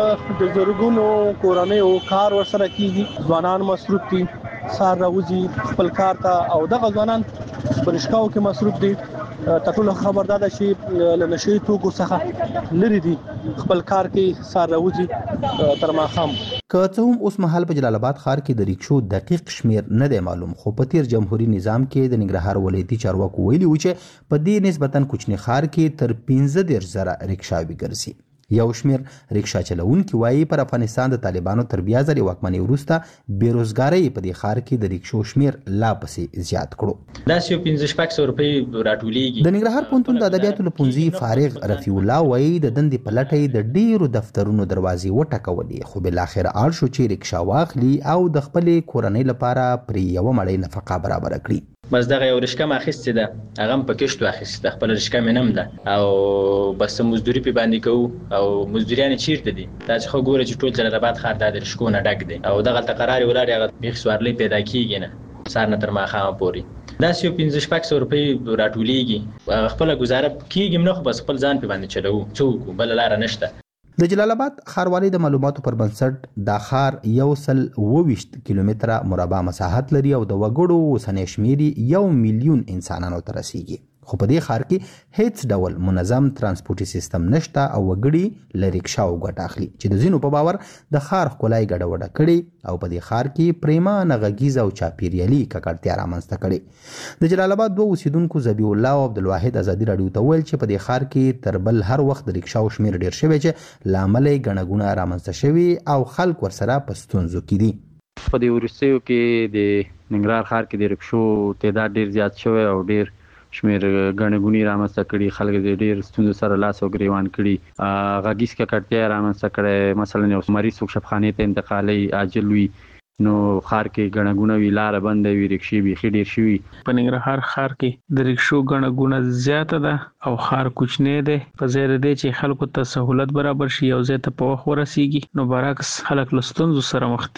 د زرګونو کورنیو کار ورسره کېږي، ځوانان مصروف دي، سهار راوځي خپل کار ته، او دغه ځوانان په رشکاو کې مصروف دي. تر ټولو خبر دا ده چې له نشهیي توکو څخه لرې دي، خپل کار کې سهار راوځي تر ماښام. که څه هم اوس مهال په جلال آباد ښار کې د ریکشو دقیق شمیر نه دی معلوم، خو په تیر جمهوریت نظام کې د ننګرهار ولایتي چارواکو ویلي و چې په دې نسبتا کوچني ښار کې تر پنځه دېرش زره ریکشاوې ګرځي. یو شمیر ریکشا چلونکي وایي پر افغانستان د طالبانو تر بیا ځلې واکمنۍ وروسته بېروزګارۍ په دې ښار کې د ریکشو شمیر لا پسې زیات کړو. داسې یو پنځه شپږ سوه روپۍ راټولېږي. د ننګرهار پوهنتون د ادبیاتو له پوهنځي فارغ رفیع الله وایي د دندې په لټه یې د ډېرو دفترونو دروازې وټکولې، خو بالاخره اړ شو چې ریکشا واخلي او د خپلې کورنۍ لپاره پرې یوه مړۍ نفقه برابره کړي. بس دغه یو رشکه مې اخیستې ده، هغه هم په کښتو اخیستې ده، خپله رشکه مې نه ده، او بس مزدوري پې باندې کوو، او مزدوریانې چیرته دي؟ دا چې ښه ګوره چې ټول جلال آباد ښار دا د رشکو نه ډک دی، او دغلته قرارې ولاړې هغه بیخي سوارلۍ پیدا کېږي نه سهار نه تر ماښامه پورې. داسې یو پنځه شپږ سوه روپۍ راټولېږي، هغه خپله ګزاره کېږي هم نه، خو بس خپل ځان پې باندې چلوو، څه وکړو، بله لاره نشته. د جلال آباد ښاروالۍ د معلوماتو پر بنسټ دا ښار یو سل اوه ویشت کیلومتره مربع مساحت لري او د وګړو اوسنی شمېر یو میلیون انسانانو ته رسیږي، خو په دې ښار کې هیڅ ډول منظم ترانسپورتي سیستم نشته او وګړي له ریکشاو ګټه اخلي، چې د ځینو په باور د ښار ښکلا یې ګډوډه کړې او په دې ښار کې پریمانه غږیزه او چاپیریالي ککړتیا رامنځته کړې. د جلال آباد دوه اوسیدونکو ذبیح الله او عبدالواحد ازادي راډیو ته ویل چې په دې ښار کې تر بل هر وخت د ریکشاو شمېر ډېر شوی چې له امله یې ګڼه ګوڼه رامنځته شوي او خلک ورسره په ستونزو کې دي. په دې وروستیو کې د ننګرهار ښار کې د ریکشو تعداد ډېر زیات شوی او ډېر شمیر ګڼې ګوڼې رامنځته کړي، خلک د ډېر ستونزو سره لاس او ګریوان کړي، غږیز ککړتیا یې رامنځته کړی، مثلا یو مریض څوک شفخانې ته انتقالوي عاجل وي نو ښار کې ګڼه ګوڼه وي، لاره بنده وي، ریکشې بیخي ډېر شوي. په ننګرهار ښار کې د ریکشو ګڼه ګوڼه زیاته ده او ښار کوچنی دی، په ځای د دې چې خلکو ته سهولت برابر شي یو ځای ته په وخت ورسیږي، نو برعکس خلک له ستونزو سره مخ دي.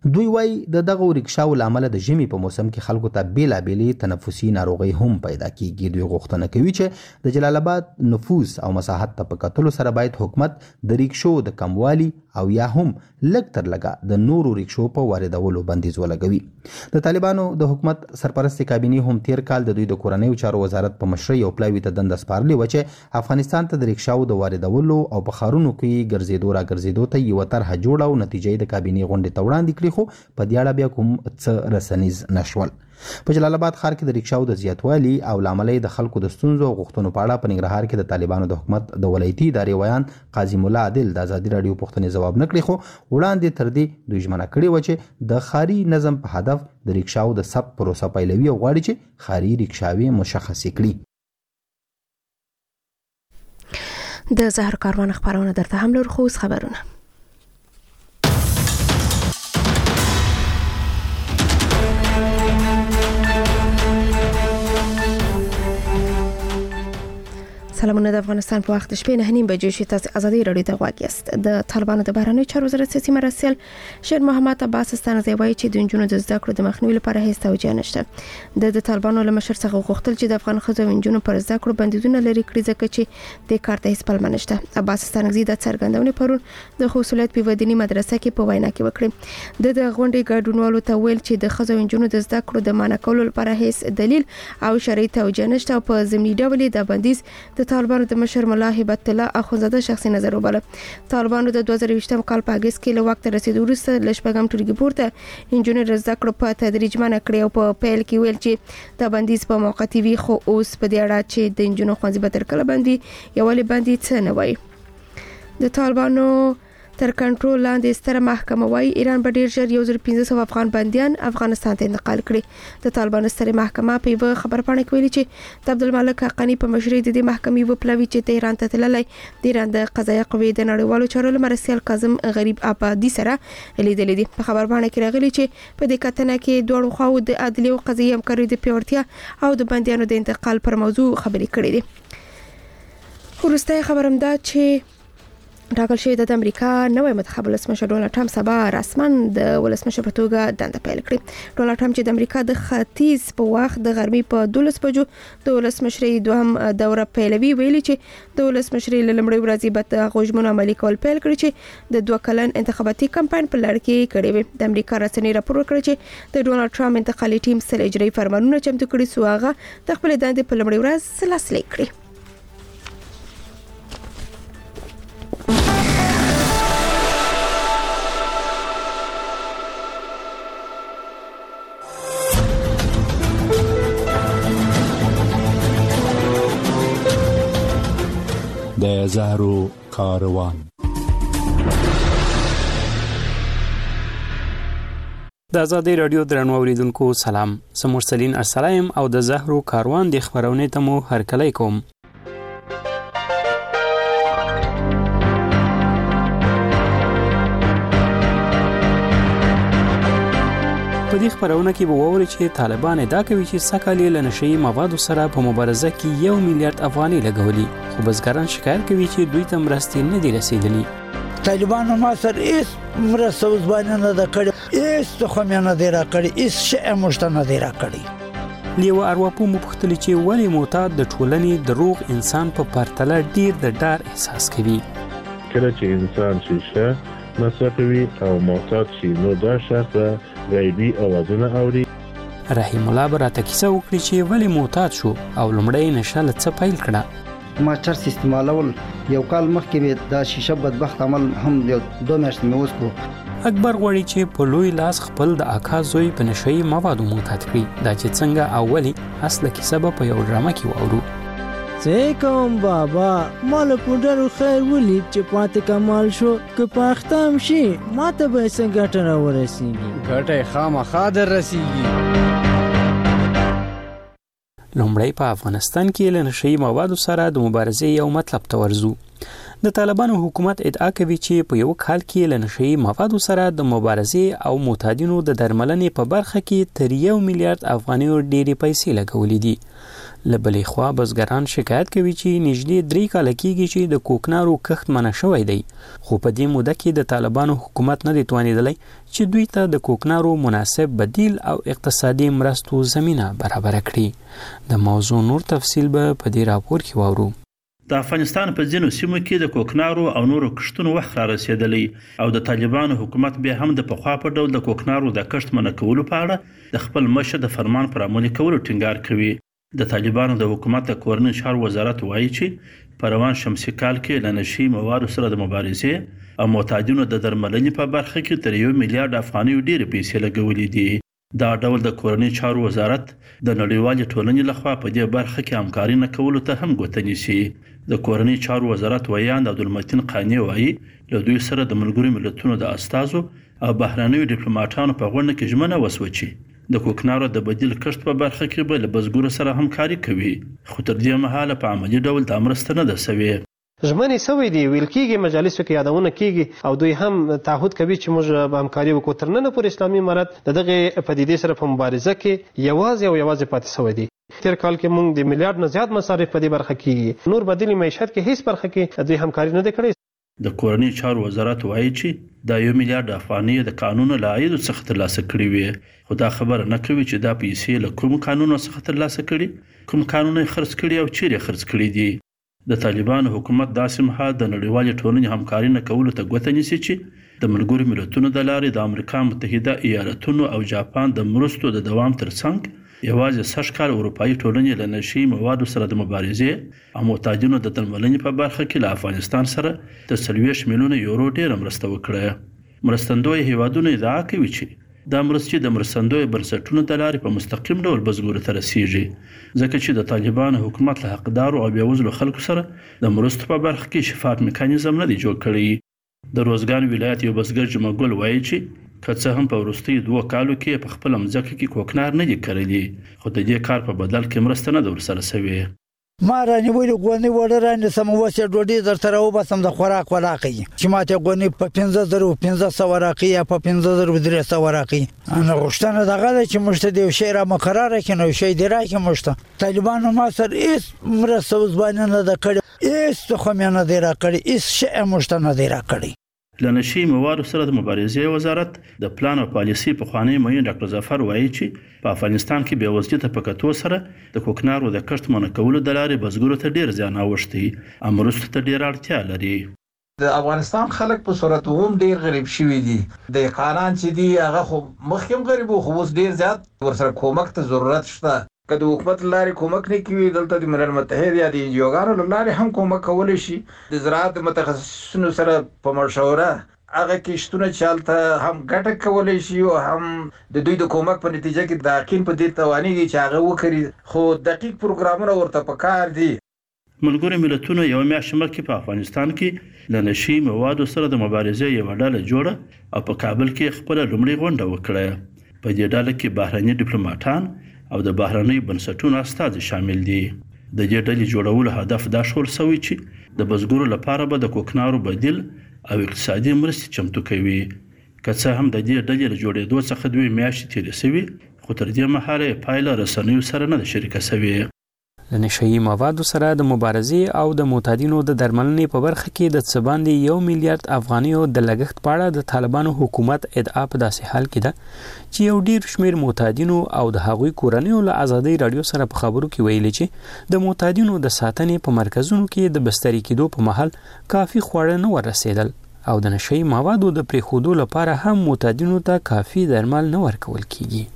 دوی وایي د دغه ریکشاو لامل د ژمي په موسم کې خلکو ته بیلابېلې تنفسي ناروغۍ هم پیدا کیږي. دوی غوښتنه کوي چې د جلال آباد نفوس او مساحت ته په کتلو سره باید حکومت د ریکشو د کموالي او یا هم لږ تر لږه د نورو ریکشو په واردولو بندیز ولګوي. د طالبانو د حکومت سرپرست کابینې هم تیر کال د دوی د کورنیو چارو وزارت په مشرۍ یو پلاوي ته دنده سپارلې وه چې افغانستان ته د ریکشاو د واردولو او په ښارونو کې ګرځېدو را ګرځېدو ته یوه طرحه جوړه او نتیجه یې د کابینې غونډې ته وړاندې کړې، خو په دې اړه بیا کوم څه رسنیز نشول. په جلال آباد ښار کې د ریکشاو د زیاتوالي او لامل د خلکو د ستونزو او غوښتنو په اړه په ننګرهار کې د طالبانو د حکومت د ولایتي ادارې ویان قاضي ملا عادل د ازادي راډیو پوښتنې ځواب نه کړې، خو وړاندې تر دې دوی ژمنه کړې وه چې د ښاري نظم په هدف د ریکشاو د ثبت پروسه پیلوي او غواړي چې ښاري ریکشاوې مشخصې کړي. د زهر کاروان خبرونه درته هم لرو، خو اوس خبرونه. سلامونه. د افغانستان په وخت شپې نه نیم بجې شي تاسو ازادي راډیو ته غواړئ یاست. د طالبانو د بهرنیو چارو وزارت سیاسي مرستیال شیر محمد عباس ستانکزی وایي چې د نجونو د زده کړو د مخنیوي لپاره هیڅ توجیه نشته. د د طالبانو له مشر څخه غوښتل چې د افغان ښځو او نجونو پر زده کړو بندیزونه لري کړي ځکه چې د کار ته هیڅ پلمه نشته. عباس ستانکزی د څرګندونې پرون د خصوصیت په ودینی مدرسه کې په وینا کې وکړه. د د غونډې ګډونوالو ته ویل چې د ښځو او نجونو د زده کړو د مانع کولو لپاره هیڅ دلیل او شرعي توجیه نشته او په ضمني ډول د بندیز د طالبانو د مشر ملا هبت الله اخونزاده شخصي نظر وباله. طالبانو د دوه زره ویشتم کال په اگست کې له وخت رسیدو وروسته ل شپږم ټولګي پورته انجنیر زده کړو په تدریج منع کړی او په پیل کې ویل چې د بندیز په موقتی وی، خو اوس په دې اړه چې د انجنونو خوندې به تر کله باندې یوالي باندې څه نه وایي. د طالبانو تر کنټرول لاندې ستره محکمه وايي ایران به ډیر ژر یو زر پنځه سوه افغان بندیان افغانستان ته انتقال کړي. د طالبانو ستره محکمه په یوه خبرپاڼه کې ویلي چې د عبدالمالک حقانی په مشرۍ د دې محکمې وپلوي چې تهران ته تللی د ایران د قضایه قوې د نړیوالو چارو مرستیال کاظم غریب آبادي سره لیدلې دي. په خبرپاڼه کې راغلي چې په دې کتنه کې دوه خواو د عدلي او قضایي همکارۍ د پیاوړتیا او د بندیانو د انتقال پر موضوع خبرې کړې دي. وروستۍ خبرم دا چې ټاکل شوی د امریکا نوی منتخب ولسمشر ډونالد ټرمپ سبا رسما د ولسمشر په توګه دنده پیل کړې. ډونالد ټرمپ چې د امریکا د ختیځ په وخت د غرمې په دولس بجو د ولسمشرۍ دوهم دوره پیلوي، ویلي چې د ولسمشرۍ له لومړۍ ورځې به د غوښمنو عملي کول پیل کړي چې د دوه کلن انتخاباتي کمپاین په لړ کې کړي وي. د امریکا رسنۍ راپور ورکړ چې د ډونالد ټرمپ انتقالي ټیم سل اجرایي فرمانونه چمتو کړي سو هغه د خپل دندې په لومړۍ ورځ لاسلیک کړي. د زهرو کاروان. د ازادي راډیو درنو اوریدونکو سلام، سمورسلین ارسلایم او د زهرو کاروان د خبرونه ته مو هرکلی کوم. په دې خبرونه کې به ووري چې طالبان ادعا کوي چې سکه‌لې له نشئی موادو سره په مبارزه کې یو میلیارډ افغانۍ لګولي، خو بزګران شکایت کوي چې دوی ته مرستې نه دي رسیدلي. طالبانو ما سره هیڅ مرسته اوس باندې نه ده کړې، هیڅ تخم یې نه دی راکړی، هیڅ شی یې موږ ته نه دی راکړی. له یوه ارواپوه مو پوښتلې چې ولې معتاد د ټولنې د روغ انسان په پرتله ډیر د ډار احساس کوي. کله چې انسان شیشه مصرفوي او معتاد شي نو دا شخص غیبي اوازونه اوري. رحیم الله به راته کیسه وکړي چې ولې معتاد شو او لومړی نشه له څه پیل کړه. ما چرس استعمالول یو کال مخکې به دا شیشه بدبخت عمل هم یو دوه میاشتې مې وکړو. اکبر غواړي چې په لوی لاس خپل د اکا زوی په نشئی موادو معتاد کړي. دا چې څنګه اولی اصله کیسه به په یو ډرامه کې واورو. څنګه بابا مال پوډر خیر ولید چې پاتې کمال شو که پاختم شي ماته به څنګه ګټه ورسیږي. ګټه خامخا در رسیږي. لومړی په افغانستان کې له نشئی موادو سره د مبارزې یو مطلب ته ورځو. د طالبانو حکومت ادعا کوي چې په یو کال کې له نشئی موادو سره د مبارزې او معتادینو د درملنې په برخه کې تر یو میلیارډ افغانۍ ډېرې پیسې لګولې دي. لبلې خوا بزګران شکایت کوي چې نږدې درې کاله کېږي چې د کوکنارو کښت منع شوی دی، خو په دې موده کې د طالبانو حکومت نه دی توانېدلی چې دوی ته د کوکنارو مناسب بدیل او اقتصادي مرستو زمینه برابره کړي. د موضوع نور تفصیل به په دې راپور کې واورو. د افغانستان په ځینو سیمو کې د کوکنارو او نورو کښتونو وخت را رسېدلی او د طالبانو حکومت بیا هم د پخوا په ډول د کوکنارو د کښت منع کولو په اړه د خپل مشر د فرمان پر عملي کولو ټینګار کوي. د طالبانو د حکومت د کورنۍ چارو وزارت وایي چې په روان شمسي کال کې له نشي موادو سره د مبارزې او معتادینو د درملنې په برخه کې تر یو میلیارډ افغانۍ ډېرې پیسې لګولې دي. دا ډول د کورنۍ چارو وزارت د نړیوالې ټولنې لخوا په دې برخه کې همکاري نه کولو ته هم ګوته نیسي. د کورنۍ چارو وزارت ویاند عبدالمتین قانی وایي له دوی سره د ملګرو ملتونو د استازو او بهرنیو ډیپلوماټانو په غونډه کې ژمنه وسوه چې د کوکنارو د بدیل کښت په برخه کې به له بزګرو سره همکاري کوي، خو تر دې مهاله په عملي ډول دا مرسته نه ده سوې. ژمنې سوې دي، ویل کېږي، مجالسو کې یادونه کېږي او دوی هم تعهد کوي چې موږ به همکاري وکړو. تر ننه پورې اسلامي امارت د دغې پدیدې سره په مبارزه کې یوازې او یوازې پاتې سوی دی. تیر کال کې موږ د میلیارډ نه زیات مصارف په دې برخه کې، نور بدیل معیشت کې هیڅ برخه کې دوی همکاري نه ده کړې. د کورنۍ چارو وزارت وایي چې دا یو میلیارډ افغانۍ د قانون له عایدو څخه ترلاسه کړي وي، خو دا خبره نه کوي چې دا پیسې له کوم قانونو څخه ترلاسه کړي، کوم قانون یې خرڅ کړي او چیرې خرڅ کړي دي. د طالبانو حکومت داسې مهال د نړیوالې ټولنې همکاري نه کولو ته ګوته نیسي چې د ملګرو ملتونو د لارې د امریکا متحده ایالتونو او جاپان د مرستو د دوام ترڅنګ یوازې سږ کال اروپایي ټولنې له نشي موادو سره د مبارزې او معتادینو د درملنې په برخه کې له افغانستان سره د څلوېښت میلیونه یورو ډېره مرسته وکړه. مرستندوی هیوادونه ادعا کوي چې دا مرستې د مرستندوی بنسټونو د لارې په مستقیم ډول بزګرو ته رسیږي، ځکه چې د طالبانو حکومت له حقدارو او بېوزلو خلکو سره د مرستو په برخه کې شفاف میکانیزم نه دی جوړ کړی. د روزګان ولایت یو بزګر جمعه ګل وایي چې که څه هم په وروستیو دوه کالو کې په خپله مځکه کې کوکنار نه دي کرلي، خو د دې کار په بدل کې مرسته نه ده ورسره سوې. ما رانیولې غونې وړه رانیسم، اوس یې ډوډۍ درته راوباسم د خوراک ولاقوي چې ما ته غونې په پنځه زرو پنځه سوه راکوي یا په پنځه زرو درې سوه راکوي. نو غوښتنه دغه ده چې موږ ته د یو شی را مقرره کړي، نو یو شی دې راکړي موږ ته. طالبانو ما سره هېڅ مرسته اوس باندې نه ده کړې، هېڅ تخم یې نه دی راکړی، هېڅ شی یې موږ ته نه دی راکړی. له نشي موادو سره د مبارزې وزارت د پلان او پالیسي پخوانی معین ډاکټر ظفر وایي چې په افغانستان کې بېوزلۍ ته په کتو سره د کوکنارو د کښت منع کولو د لارې بزګرو ته ډېر زیان اوښتی او مرستو ته ډېره اړتیا لري. د افغانستان خلک په صورت هم ډیر غریب شوي دي. د قانون چې دی هغه خو مخکې غریب خو اوس ډیر زیات ورسره کومک ته ضرورت شته. که د حکومت لارې کومک نه کوي، دلته د ملل متحد یا د انجیوګانو لارې هم کومک کولی شي. د زراعت متخصصینو سره په مشوره هغه کښتونه چې هلته هم ګټه کولی شي او هم د دوی د کومک په نتیجه کې د حقین په دې توانېږي چې هغه وکړي، خو دقیق پروګرامونه ورته پکار دي. ملګرو ملتونو یو میاشت مخکې په افغانستان کې له نشي موادو سره د مبارزې یوه ډله جوړه او په کابل کې خپله لومړۍ غونډه وکړه. په دې ډله کې بهرني ډیپلوماټان او د بهرنیو بنسټونو استازي شامل دي. د دې ډلې جوړولو هدف دا شول سوی چې د بزګرو لپاره به د کوکنارو بدیل او اقتصادي مرستې چمتو کوي. که څه هم د دې ډلې له جوړېدو څخه دوی میاشتې تېرې سوي، خو تر دې مهاله یې پایله رسنیو سره نه ده شریکه سوې. له نشهیي موادو سره د مبارزې او د معتادینو د درملنې په برخه کې د څه باندې یو میلیارډ افغانیو د لګښت په اړه د طالبانو حکومت ادعا په داسې حال کې ده چې یو ډیر شمېر معتادینو او د هغوی کورنیو له ازادۍ راډیو سره په خبرو کې ویلي چې د معتادینو د ساتنې په مرکزونو کې د بستري کېدو په مهال کافي خواړه نه ورسېدل او د نشهیي موادو د پرېښودو لپاره هم معتادینو ته کافي درمل نه ورکول کېږي.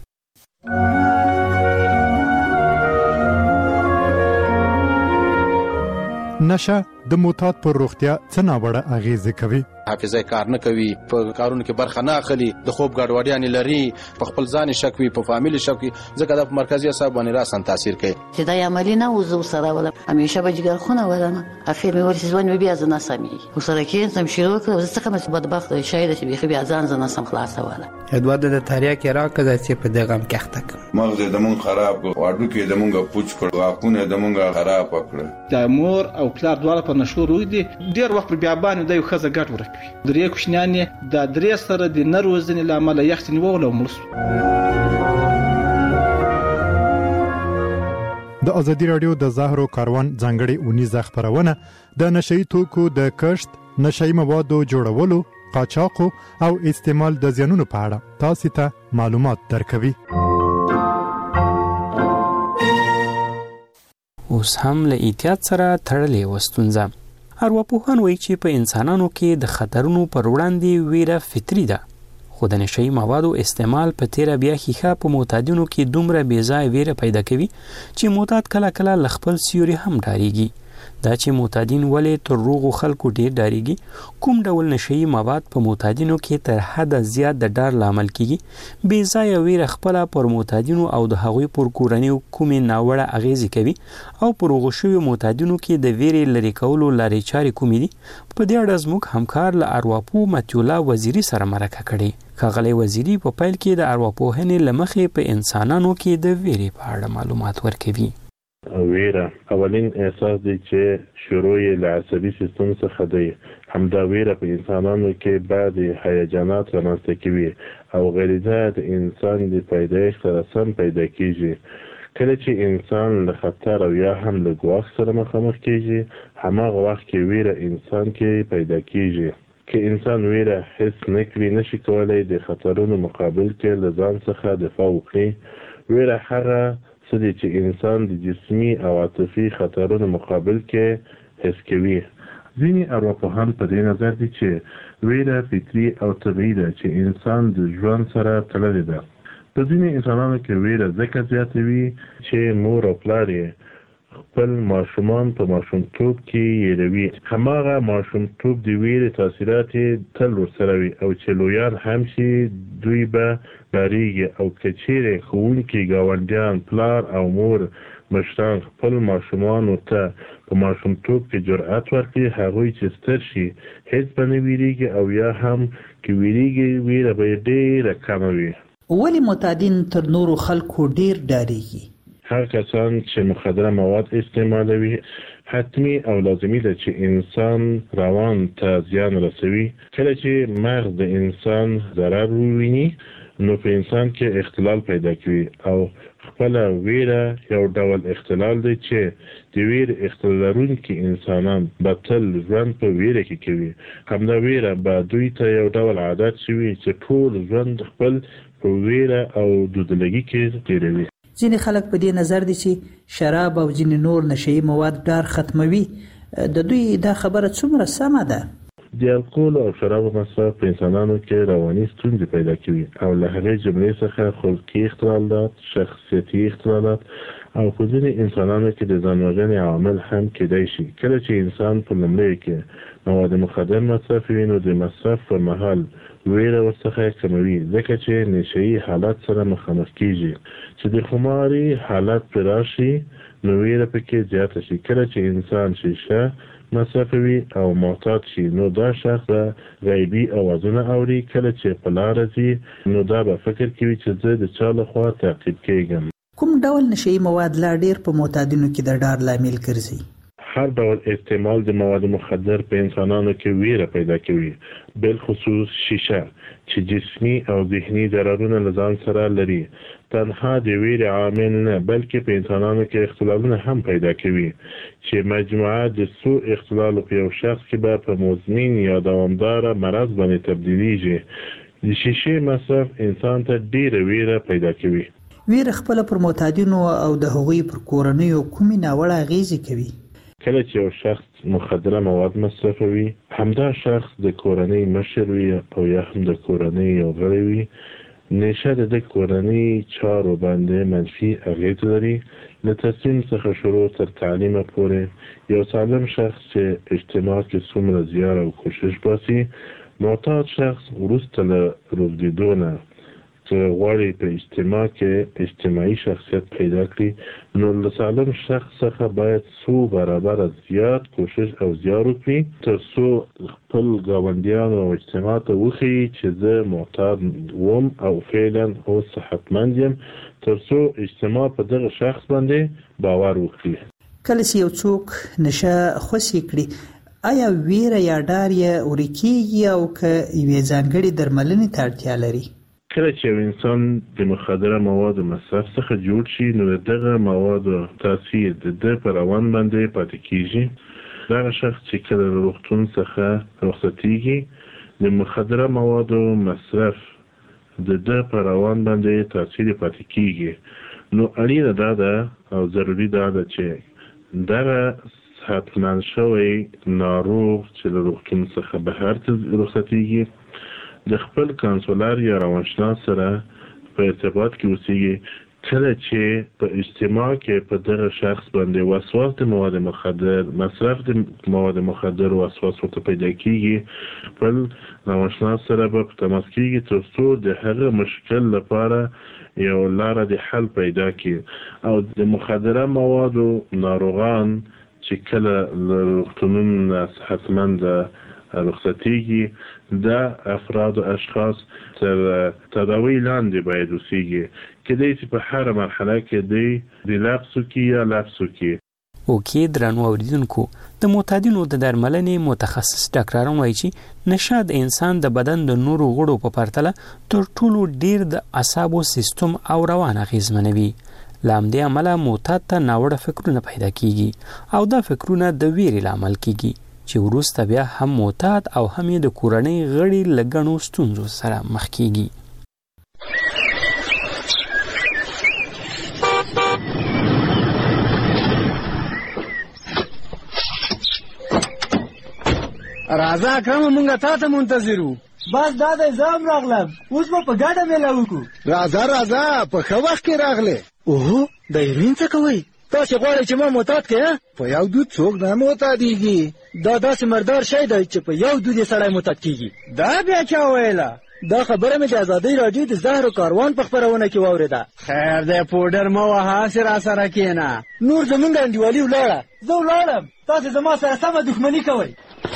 نشه د معتاد پر روغتیا څه ناوړه اغیزه کوي. حافظه کار نه کوي، په کارونو کې برخه نه اخلي، د خوب ګډوډیانې لري، په خپل ځان شک وي، په فامیل شک وي، ځکه دا په مرکزي اعصاب باندې راسن تاثیر کوي. چې دا عملی نه وزو سره ولا همیشه به جګر خونه ولنه اخر مې ورسې ځوان بیا ځنه سمي وسره کې سم شروع کړ زه څنګه مې بدبخت شاید چې بيخي بیا ځان ځنه سم خلاص ولا ادوار د تاریا کې راکړه چې په دغه ام کې اخته مغز د مون خراب کړ، واډو کې د مونږه پوچ کړ، واکونه د مونږه خراب کړ. د مور او پلار دواړه په نشو روي دي، ډیر وخت پر بیا باندې د یو خزه ګټ ورکوي. درې کوشنیان د درې سره د نروزنې لامل یختنی وغلو مرس. د ازادي رادیو د زهرو کاروان ځانګړي اونیزه خبرونه د نشئی توکو د کشت، نشئی موادو جوړولو، قاچاق او استعمال د زیانونو په اړه تاسو ته معلومات درکوي. اوس هم له احتیاط سره تړلې وستونزه. ارواپوهان وایي چې په انسانانو کې د خطرونو پر وړاندې ویره فطري ده، خو د نشئی موادو استعمال په تیره بیا ښیښه په معتادینو کې دومره بې ځایه ویره پیدا کوي چې معتاد کله کله له خپل سیوري هم ډارېږي. دا چې معتادین ولې تر روغو خلکو ډېر ډارېږي، کوم ډول نشئی مواد په معتادینو کې تر حده زیات د ډار لامل کیږي، بې ځایه ویره خپله پر معتادینو او د هغوی پر کورنیو کومې ناوړه اغیزې کوي او پر روغو شویو معتادینو کې د ویرې لرې کولو لارې چارې کومې دي. په دې اړه زموږ همکار له ارواپوه متیولا وزیري سره مرکه کړې. ښاغلی وزیري په پیل کې د ارواپوهنې له مخې په انسانانو کې د ویرې په اړه معلومات ورکوي. ویره اولین احساس دی چې شروع یې له عصبي سیستم څخه دی. همدا ویره په انسانانو کې بعضې هیجانات رامنځته کوي او غریزه د انسان د پیدایښت سره سم پیدا کیږي. کله چې انسان له خطر او یا هم له ګواښ سره مخامخ کیږي، هماغه وخت کې ویره انسان کې پیدا کیږي. که انسان ویره حس نه کړي، نشي کولی د خطرونو مقابل کې له ځان څخه دفاع وکړي. ویره هغه څه دی چې انسان د جسمي او عاطفي خطرونو مقابل کې حس کوي. ځینې ارواپوهان په دې نظر دي چې ویره فطري او طبیعي ده چې انسان د ژوند سره تړلې ده. په ځینې انسانانو کې ویره ځکه زیاته وي چې مور او پلار یې خپل ماشومان په ماشومتوب کې یېروي. هماغه ماشومتوب د ویرې تاثیرات تل ورسره وي او چې لویان هم شي دوی به ډارېږي. او که چیرې ښوونکي، ګاونډیان، پلار او مور مشران خپل ماشومانو ته په ماشومتوب کې جرأت ورکړي، هغوی چې ستر شي هیڅ به نه ویریږي او یا هم که ویریږي ویره به یې ډېره کمه وي. ولې معتادین تر نورو خلکو ډېر ډارېږي؟ هر کسان چې مخدره مواد استعمالوي حتمی او لازمی ده چې انسان روان ته زیان رسوي. کله چې مغز د انسان ضرر وویني نو په انسان کې اختلال پیدا کوي او خپل ویره یو ډول اختلال دی چې د ویره اختلال لرونکي انسانان به تل ژوند په ویره کې کوي. همدا ویره به دوی ته یو ډول عادت شوي چې ټول ژوند خپل په ویره او دودلګي کې تیروي. ځینې خلک په دې نظر دي چې شراب او ځینې نور نشئی مواد ډار ختموي. د دوی دا خبره څومره سمه ده؟ د الکول او شرابو مصرف په انسانانو کې رواني ستونزې پیدا کوي او له هغې جملې څخه خلقي اختلالات، شخصیتي اختلالات او په ځینې انسانانو کې د ځانوژنې عوامل هم کیدای شي. کله چې انسان په لومړیو کې مواد مخدر مصرفوي نو د مصرف پر مهال ویره ورڅخه کموي، ځکه چې نشئی حالت سره مخامخ کیږي. چې د خماري حالت پر راشي نو ویره پکې زیاته شي. کله چې انسان شیشه مصرفوي او معتاد شي نو دا شخص غیبي اوازونه اوري. کله چې په لاره ځي نو دا به فکر کوي چې زه د چا لخوا تعقیب کیږم. کوم ډول نشئی مواد لا ډیر په معتادینو کې د ډار لامل ګرځي؟ هر ډول استعمال د مواد مخدر په انسانانو کې ویره پیدا کوي، بالخصوص شیشه چې جسمي او ذهني ضررونه له ځان سره لري. تنها د ویرې عامل نه بلکې په انسانانو کې اختلالونه هم پیدا کوي چې مجموعه د سو اختلال په یو شخص کې به په مزمن یا دوامداره مرض باندې تبدیلیږي. د شیشې مصرف انسان ته ډیره ویره پیدا کوي. ویره خپل پر معتادینو او د هغوی پر کورنیو کومې ناوړه اغیزې کوي؟ کله چې یو شخص مخدره مواد مصرفوي، همدا شخص د کورنۍ مشر وي او یا هم د کورنۍ یو غړی وي. نشه د کورنۍ چارو باندې منفي اغیز لري. له تصمیم څخه شروع تر تعلیمه پورې یو سالم شخص چې اجتماع کې څومره زیار او کوشش باسي، معتاد شخص وروسته له روږدېدو نه چې غواړي په اجتماع کې اجتماعي شخصیت پیدا کړي نو له سالم شخص څخه باید څو برابره زیات کوشش او زیار وکړي تر څو خپل ګاونډیانو او اجتماع ته وښیي چې زه معتاد وم او فعلا اوس صحتمند یم، تر څو اجتماع په دغه شخص باندې باور وکړي. کله چې یو څوک نشه خوسي کړي آیا ویره یا ډار یې ورکیږي او که یوې ځانګړې درملنې ته اړتیا لري؟ کله چې انسان د مخدره موادو مصرف څخه جوړ شي نو دغه موادو تاثیر د پر روان باندې پاتې کیږي. دا شخص چې کله روغتون څخه رخصتيږي د مخدره موادو مصرف د د پر روان باندې تاثیر پاتې کیږي. نو اړینه ده ده او ضروری ده ده چې دغه حتما شوی ناروغ چې له روغتون څخه بهر رخصتيږي د خپل کانسولر یا روانشناس سره په ارتباط کې اوسېږي. کله چې په اجتماع کې په دغه شخص باندې وسواس د مواد مخدر مصرف د مواد مخدر وسواس ورته پیدا کیږي خپل روانشناس سره به په تماس کیږي تر څو د هغه مشکل لپاره یو لاره د حل پیدا کړي. او د مخدره موادو ناروغان چې کله روغتونونه صحتمند رخصتيږي دا افراد او اشخاص تر تداوی لاندې باید اوسېږي کله چې په هر مرحله کې دی ریلاکسو کې یا لاکسو کې. او کې درنو اوریدونکو د معتادینو د درملنې متخصص ډاکټران وایي چې نشه د انسان د بدن د نورو غړو په پرتله تر ټولو ډیر د اعصابو سیستم او روان اغیزمنوي. لامدې عمله معتاد ته ناوړه فکرونه پیدا کیږي او دا فکرونه د ویرې لامل کیږي چې وروسته بیا هم معتاد او هم د کورنۍ غړي لګنو ستونزو سره مخ کیږي. راځه اکرم مونږه تا ته منتظرو. بس دا د زام راغلم اوس په ګډه مېله وکړو. راځه راځه په ښه وخت کې راغله. اوه د یمین څه کوي؟ تاسو غواړئ چې ما معتاد کړئ؟ په یو دود څوک نه معتادیږي. دا داسې مردار شی دی چې په یو دود یې سړی معتاد کیږي. دا بیا چا ویله؟ دا خبره مې د ازادۍ راډیو د زهر و کاروان په خپرونه کې واورېده. خیر دی پوډر مه وهه هسې را سره کښېنه. نور زمونږ انډیوالي ولاړه زه ولاړم تاسې زما سره سمه دښمني کوئ.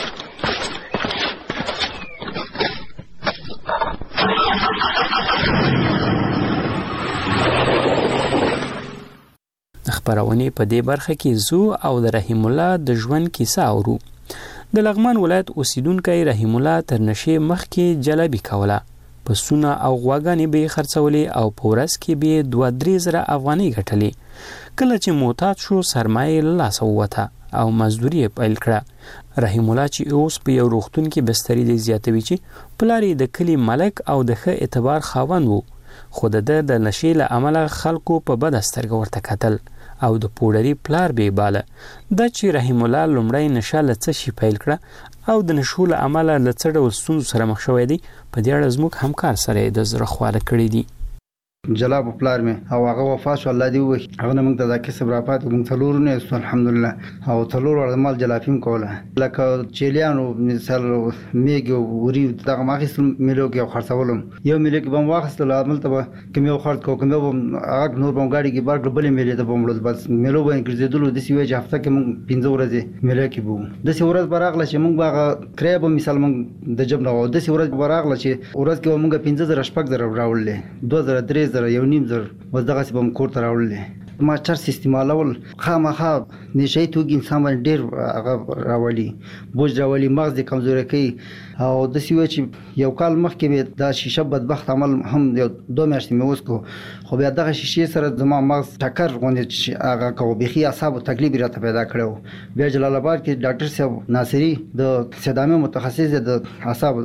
خبرونه په دې برخه کې زو او د رحیم الله د ژوند کیسه اورو. د لغمان ولایت اوسیدونکو رحیم الله تر نشې مخکې جلبي کوله. پسونه او غواګانې به خرڅولې او په ورځ کې به دوه درې زره افغانۍ ګټلې. کله چې معتاد شو سرمایه له لاسه ووته او مزدوري پیل کړه. رحیم الله چې اوس په یو روغتون کې بسترې دی زیاتوي چې پلاری د کلی ملک او د ښه اعتبار خاوند وو خو د د نشې له امله خلکو په بد سترګه ورته کتل او د پوډري پلار به باله. دا چې رحیم الله لومړی نشه له څه شي پیل کړه او د نشو له امله له څه ډول ستونزو سره مخ شوی دی په دې اړه زموږ همکار سره د زړه خواله کړی دی. جلاب پلار مې او هغه وفات شو الله دې وکړي. هغه موږ ته دا کسب را پاتې موږ څلور نه یو الحمدلله او څلور ور مال جلافیم کوله لکه چيلیانو مثال میګ وری دغه ماخص ملو کې خرڅولم یو ملو کې بم واخستل عمل ته کوم یو خرڅ کو کوم یو هغه نور بم gaadi کې برګ بلې ملي ته بمړل بس ملو باندې ګرځېدل د سی وجه هفته کې موږ پنځه ورځې ملو کې بو د سی ورځ براغله چې موږ باغ کریب مثال موږ د جب نو د سی ورځ براغله چې ورځ کې موږ پنځه زره شپږ زره راولې دوه زره درې زره یو نیم زر وز دغه سبم کور ته راوړل. ما چر سیستم الاول خامخا نشي توګ انسان باندې ډیر هغه راولي بوج راولي مغز کمزوري کوي او د سیو چې یو کال مخکې دا شیشه بدبخت عمل هم یو دوه میاشتې مې وسکو خو بیا دغه شیشه سره زما مغز ټکر غونډه هغه کو بخي اعصاب تکلیف راته پیدا کړو. بیا جلال آباد کې ډاکټر صاحب ناصری د صدامه متخصص د اعصاب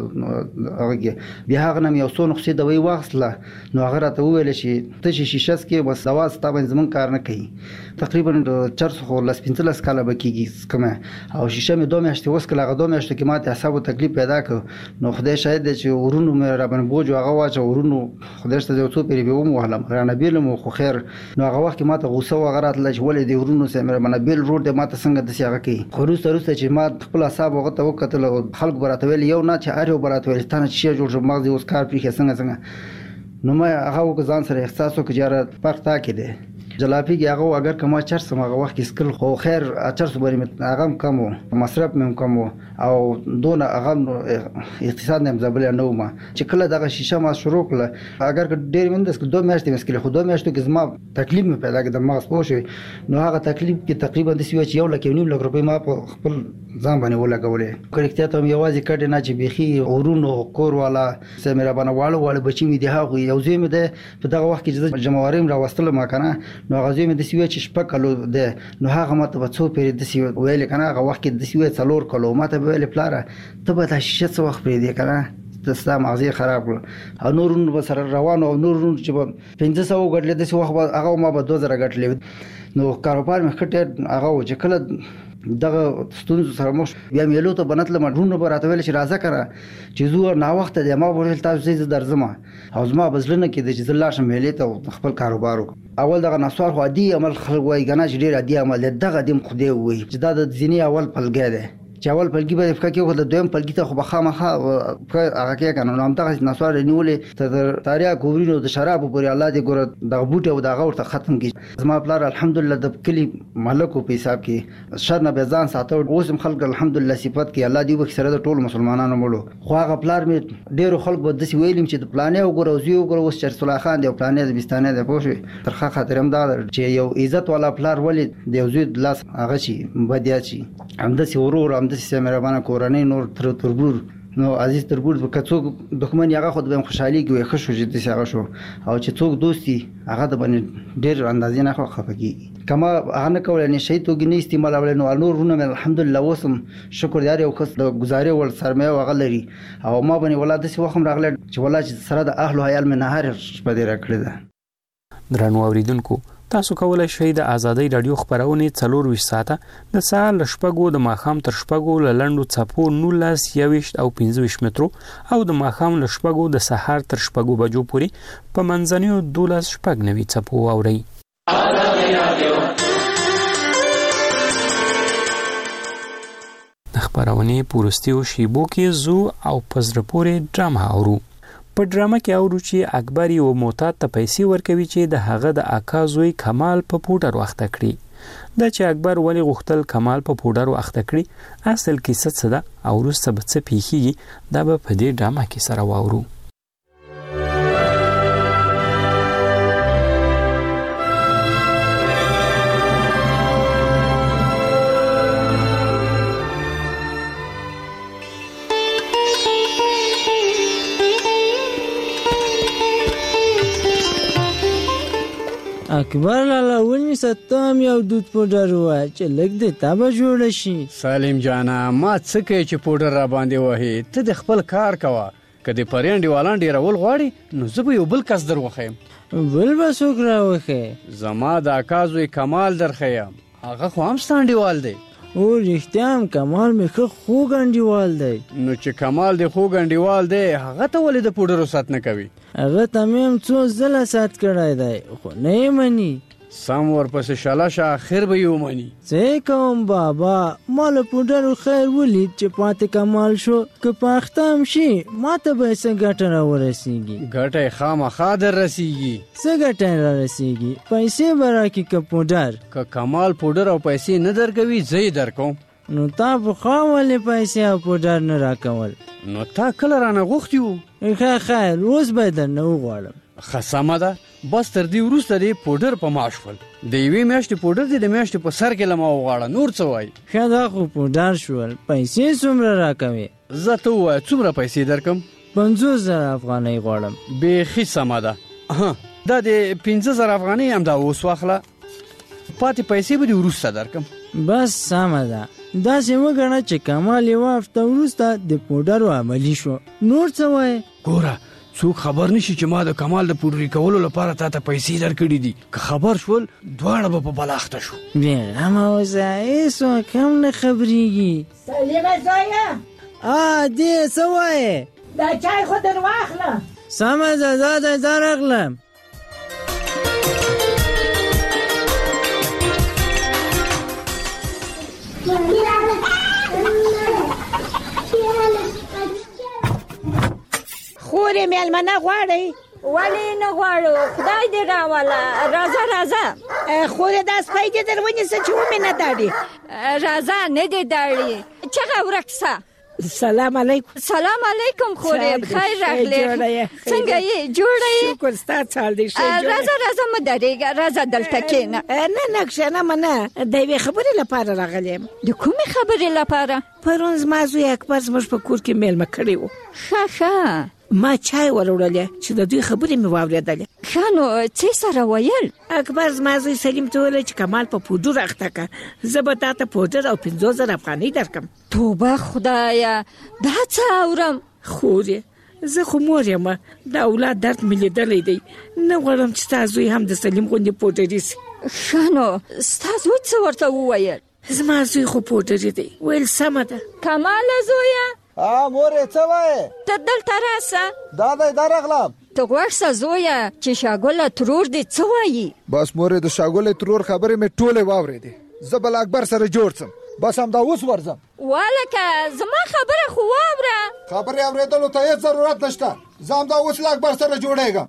هغه بیا هغه نم یو څو نقصې دوی واخصله نو هغه راته ویل شي ته شیشه کې بس دوا ستابه زمون کار نه کوي. تقریبا چرڅ خو لاس پنځلس کاله بکیږي کومه او شیشه مې دوه میاشتې وسکله هغه دوه میاشتې کې ماته اعصاب تکلیف پیدا کړ. نو خدای شاهد دی چې ورونو مې را باندې بوج هغه واچ ورونو خدای ته یو څو پیری به مو وهلم رانه بیلم خو خیر نو هغه وخت ماته غوسه وغیرہ تل چې ولې دی ورونو سره مې باندې بیل روډ ماته څنګه د سیاغه کوي خو روس روس چې ما خپل اعصاب هغه ته وکتل خلک براته ویل یو نه چې اړ برات ویل ستانه چې جوړ مغز اوس کار پرې څنګه څنګه نو ما هغه ځان سره احساس وکړ چې فرق تا کې دی جلافي کې هغه اگر کما چرس هغه وخت کې سکل خو خیر چرس باندې هغه کم مصرف مې کم او دون هغه اقتصاد نه مزبل نه ما چې کله دغه شیشه ما شروع کړه اگر ډېر مند اس دوه میاشتې مسکل خو دوه میاشتو کې زما تکلیف مې پیدا کړ د مغز پوښي نو هغه تکلیف کې تقریبا د سوي چې یو لکه نیم لک روپۍ ما په خپل ځان باندې ولګولې کړکته ته یوازې کډ نه چې بيخي ورونو کور والا سمره باندې والو والو بچی مې دی هغه یو ځای مې ده په دغه وخت کې چې جمهوریت را وستل ما کنه نو هغه ځای مې د سوي چې شپه کلو ده نو هغه ماته په څو پیری د سوي ویل کنه هغه وخت کې د سوي څلور کلو ماته ویل پلاره ته به د شیشه څو وخت پری دی کنه د ستا مغزي خراب کړ او نورونو به سره روان او نورونو چې پنځه سوه غټلې د څو وخت هغه ما به دوه زره غټلې نو کاروبار مې خټه هغه چې کله دغه ستونزو سره مخ بیا میلو ته بنتل مډرونو به راته ویل چې راځه کړه چې زو نه وخت د ما ورل تاسو زه درځم او زما بزلنه کې د چې الله شم میلې ته خپل کاروبار اول دغه نسوار خو عادي عمل خلک وای غنا چې ډیر عادي عمل دغه دیم خدای وای چې دا د ځینی اول پلګی دی چې اول پلګي به فکر کې د دویم پلګي ته خو بخامخه هغه کې کنه نو هم دغه نسوار نیولې ته تاریا ګورینو د شراب پورې الله دې ګور د بوټه او دغه ورته ختم کی زما پلار الحمدلله د کلی مالکو په حساب کې شر نه به ځان ساتو اوس هم خلک الحمدلله صفات کې الله دې وکړي سره د ټول مسلمانانو مړو خو هغه پلار مې ډیرو خلک به د ویلم چې د پلانې او ګور او زیو ګور اوس چرس الله خان دی پلانې د بستانې د پوښي ترخه خاطر هم دا چې یو عزت والا پلار ولې د یو زوی لاس هغه شي بدیا شي هم د سی ورور د سیمربانه کورنۍ نور تر تربور نو عزیز تربور که څوک دښمن هغه خود به خوشحالي کوي خوشو چې دې هغه شو او چې څوک دوستي هغه د باندې ډېر اندازې نه خفقي کما هغه نه کولای نه شي توګ نه استعمال ول نو نورونه الحمدلله وسم شکر دار او خص د گزارې ول سرمایه وغه لري او ما باندې ولادت سي وخم راغله چې ولا چې سره د اهل حیال من نهار په دې راکړه ده درنو اوریدونکو تاسو کولای شئ د ازادۍ رادیو خبرونه څلور ویشت ساعته د سهار ل شپږو د ماښام تر شپږو ل لنډو څپو نولس یويشت او پنځه ویشت مترو او د ماښام ل شپږو د سهار تر شپږو بجو پورې په منځنیو دولس شپږ نوي څپو اوري د خبرونه پورستیو شیبو کې زو او پزرپورې ډرامه اورو په ډرامه کې اورو چې اکبر یو معتاد ته پیسې ورکوي چې د هغه د اکا زوی کمال په پوډر واخته کړي دا چې اکبر ولی غوښتل کمال په پوډر واخته کړي اصل کیسه څه ده او وروسته به څه پیښیږي دا به په دې ډرامه کې سره واورو اکبر لالا ونی ستام یو دود پوډر وای چې لګ دې تابه جوړ شي سالم جانا ما څه کوي چې پوډر را باندې وهي ته د خپل کار کوه کدی پرېنډي والان ډیر ول غواړي نو زه به یو بل کس دروخم بل به څوک راوخه زما د اکازوی کمال درخیم هغه خو هم ستانډیوال دی او رښتیا کمال مې خو ګنډیوال دی نو چې کمال دی خو ګنډیوال دی هغه ته ولې د پوډرو سات نه کوي هغه تمام څو زله سات کړای دی خو نه مني سم ورپسې شالاشه اخر به یو مني څه کوم بابا مال پوډر خیر ولید چې پاتې کمال شو که پاختم شي ماته به څنګه ګټه را ورسیږي ګټه خامخا در رسیږي څه ګټه را رسیږي پیسې به راکړي که پوډر که کمال پوډر او پیسې نه درکوي زه یې درکوم نو تا پخوا ولې پیسې او پوډر نه راکول نو تا کله رانه غوښتي وو ښه خیر اوس به یې درنه وغواړم ښه سمه ده بس تر دې وروسته دې پوډر په ما شول د یوې میاشتې پوډر دې د میاشتې په سر کې له ما وغواړه نور څه وایي ښه دا خو پوډر شول پیسې څومره راکوې زه ته ووایه څومره پیسې درکم پنځوس زره افغانۍ غواړم بیخي سمه ده دا د پنځه زره افغانۍ همدا اوس واخله پاتې پیسې به دې وروسته درکم بس سمه ده داسې وګڼه چې کمال یوه هفته وروسته د پوډرو عملي شو نور څه وایې ګوره څوک خبر نشي چې ما د کمال د پوډري کولو لپاره تا ته پیسې درکړي دي که خبر شول دواړه به په بلاخته شو بېغمه اوسه هېڅوک هم نه خبرېږي سلیمه زویه ا دې څه وایې دا چای خو در واخله سمه ده دا دی دا راغلم خورې مېلمنه غواړئ ولې نه غواړو خدای دې راوله راځه راځه خورې دا سپی دې در ونیسه چې ومې نه داړي. راځه نه دې داړي چغه ورکسه. سلام علیکم. سلام علیکم خورې خیر راغلی. څنګه یې جوړه یې؟ شکر ستا چال دې ښه جوړه. راځه راځه مه درېږه راځه دلته کښېنه. نه نه کښېنم نه د یوې خبرې لپاره راغلی یم. د کومې خبرې لپاره؟ پرون زما زوی اکبر زموږ په کور کې میلمه کړی و. ښه ښه ما چای وروړلې چې د دوی خبرې مې واورېدلې. ښه نو څه سره ویل؟ اکبر زما زوی سلیم ته وویل چې کمال په پوډر اخته که زه به تا ته پوډر او پنځوس زره افغانۍ درکړم. توبه خدایه دا څه اورم؟ خورې زه خو مور یم د اولاد درد مې لیدلی دی نه غواړم چې ستا زوی هم د سلیم غوندې پوډري سي. ښه نو ستا زوی څه ورته وویل؟ زما زوی خو پوډري دی ویل سمه ده. کماله زویه ها مورې څه وایې؟ ته دلته راسه. دا دی دا راغلم. ته غوږ شه زویه چې شاګله ترور دې څه وایي؟ بس مورې د شاګلې ترور خبرې مې ټولې واورېدې. زه به له اکبر سره جوړ څم بس همدا اوس ورځم. والکه زما خبره خو واوره. خبرې اورېدلو ته هېڅ ضرورت نشته. زه همدا اوس له اکبر سره جوړېږم.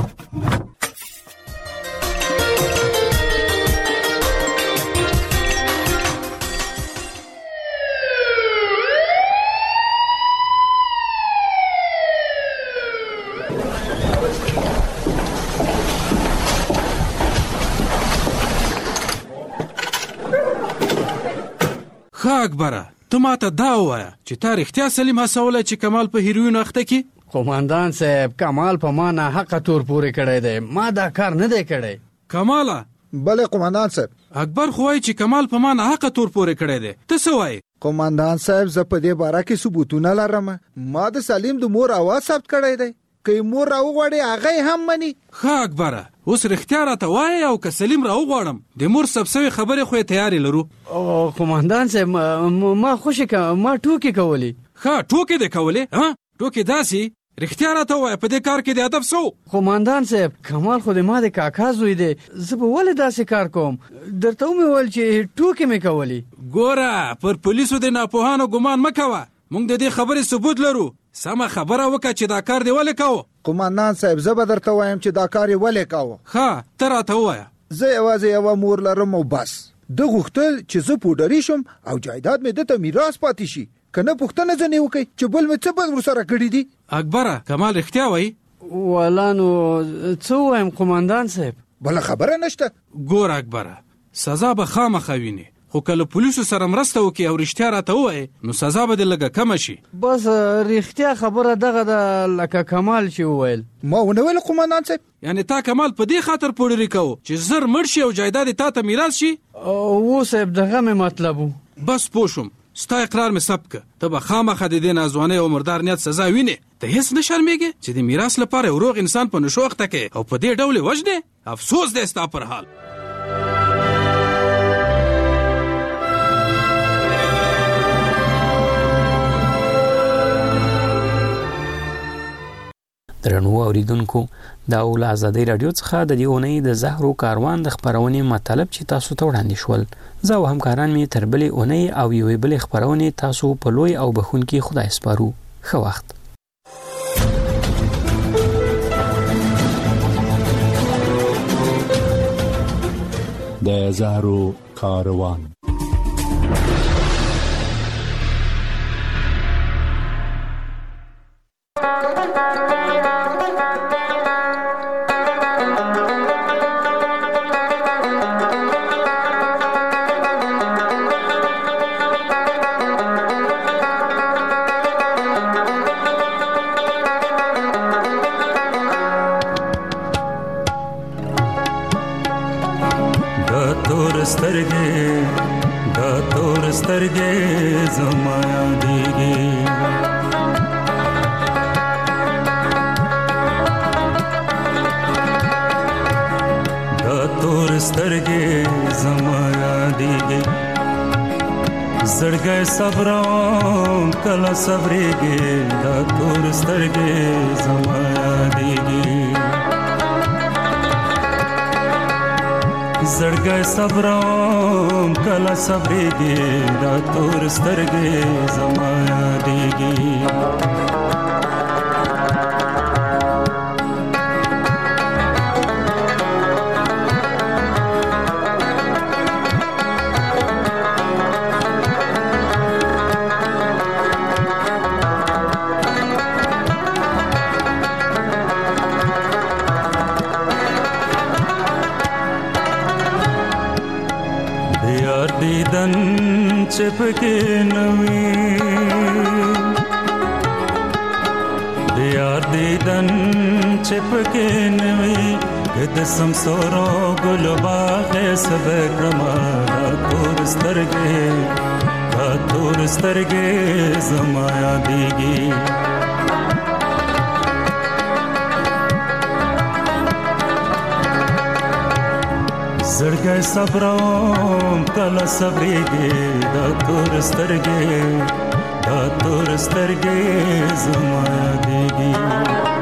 ښه اکبره ته ماته دا ووایه چې تا رښتیا سلیم هڅولی چې کمال په هیروینو اخته کړي؟ قومندان صاحب کمال په ما ناحقه تور پورې کړی دی ما دا کار نه دی کړی. کماله؟ بله قومندان صاحب. اکبر خو وایي چې کمال په ما ناحقه تور پورې کړی دی ته څه وایې؟ قومندان صاحب زه په دې باره کې ثبوتونه لرم. ما د سلیم د مور اواز ثبت کړی دی که یې مور راوغواړي هغه یې هم مني. ښه اکبره اوس رښتیا راته وایې او که سلیم راوغواړم د مور ثبت شوې خبرې خو یې تیارې لرو. قومندان صاحب ما خوشې ما ټوکې کولې. ښه ټوکې دې کولې ها ټوکې داسې رښتیا راته وایه په دې کار کې د ادب سو. قومندان صاحب کمال خو د ما د کاکا زوی دی زه به ولې داسې کار کوم درته ومې ویل چې ټوکې مې کولې. ګوره پر پولیسو د ناپوهانو ګمان مه کوه موږ د دې خبرې ثبوت لرو. سمه خبره وکړه چې دا کار دی ولې کوو؟ قومندان صاحب زه به درته وایم چې دا کار یې ولې کوو. ښه ته راته ووایه. زه یوازې یوه مور لرم او بس. ده غوښتل چې زه پوډري شم او جایداد مې دته میراث پاتې شي که نه پوښتنه ځنې وکړئ چې بل مې څه بد ورسره کړي دي. اکبره کمال رښتیا وایي؟ والا نو څه ووایم قومندان صاحب؟ بله خبره نشته. ګوره اکبره سزا به خامخا وینې خو که له پولیسو سره مرسته وکړي او رښتیا راته ووایې نو سزا به دې لږه کمه شي. بس رښتیا خبره دغه ده لکه کمال چې وویل. ما ونه ویل قومندان صاحب. یعنې تا کمال په دې خاطر پوډري کوو چې زر مړ شي او جایداد تا ته میراث شي؟ و صاحب دغه مې مطلب و. بس پوه شوم ستا اقرار مې ثبت که ته به خامخا د دې ناځوانۍ او مردار نیت سزا وینې. ته هېڅ نه شرمېږې چې د میراث لپاره یو روغ انسان په نشو اخته کې او په دې ډول یې وژنې؟ افسوس دی ستا پر حال. درنو اوریدونکو دا ول ازادي رادیو څخه د دې اونۍ د زهرو کاروان د خبرونې مطلب چې تاسو ته وړاندې شول. زه او همکاران می تر بلې اونۍ او یوې بلې خبرونې تاسو په لوی او بخونکي خدای سپارو. ښه وخت. د زهرو کاروان صبرم کلا صبرېږي دا تور سترګې زما یادېږي زړګی صبرم کلا صبرېږي دا تور سترګې زما یادېږي یار دیدن چپکې نوي د یار دیدن چپکې نوي د سمسورو ګل باغ سبه کرما تور سترګې دا تور سترګې زما یادېږي زړګی صبروم کله صبرېږي دا تور سترګې دا تور سترګې زما یادېږي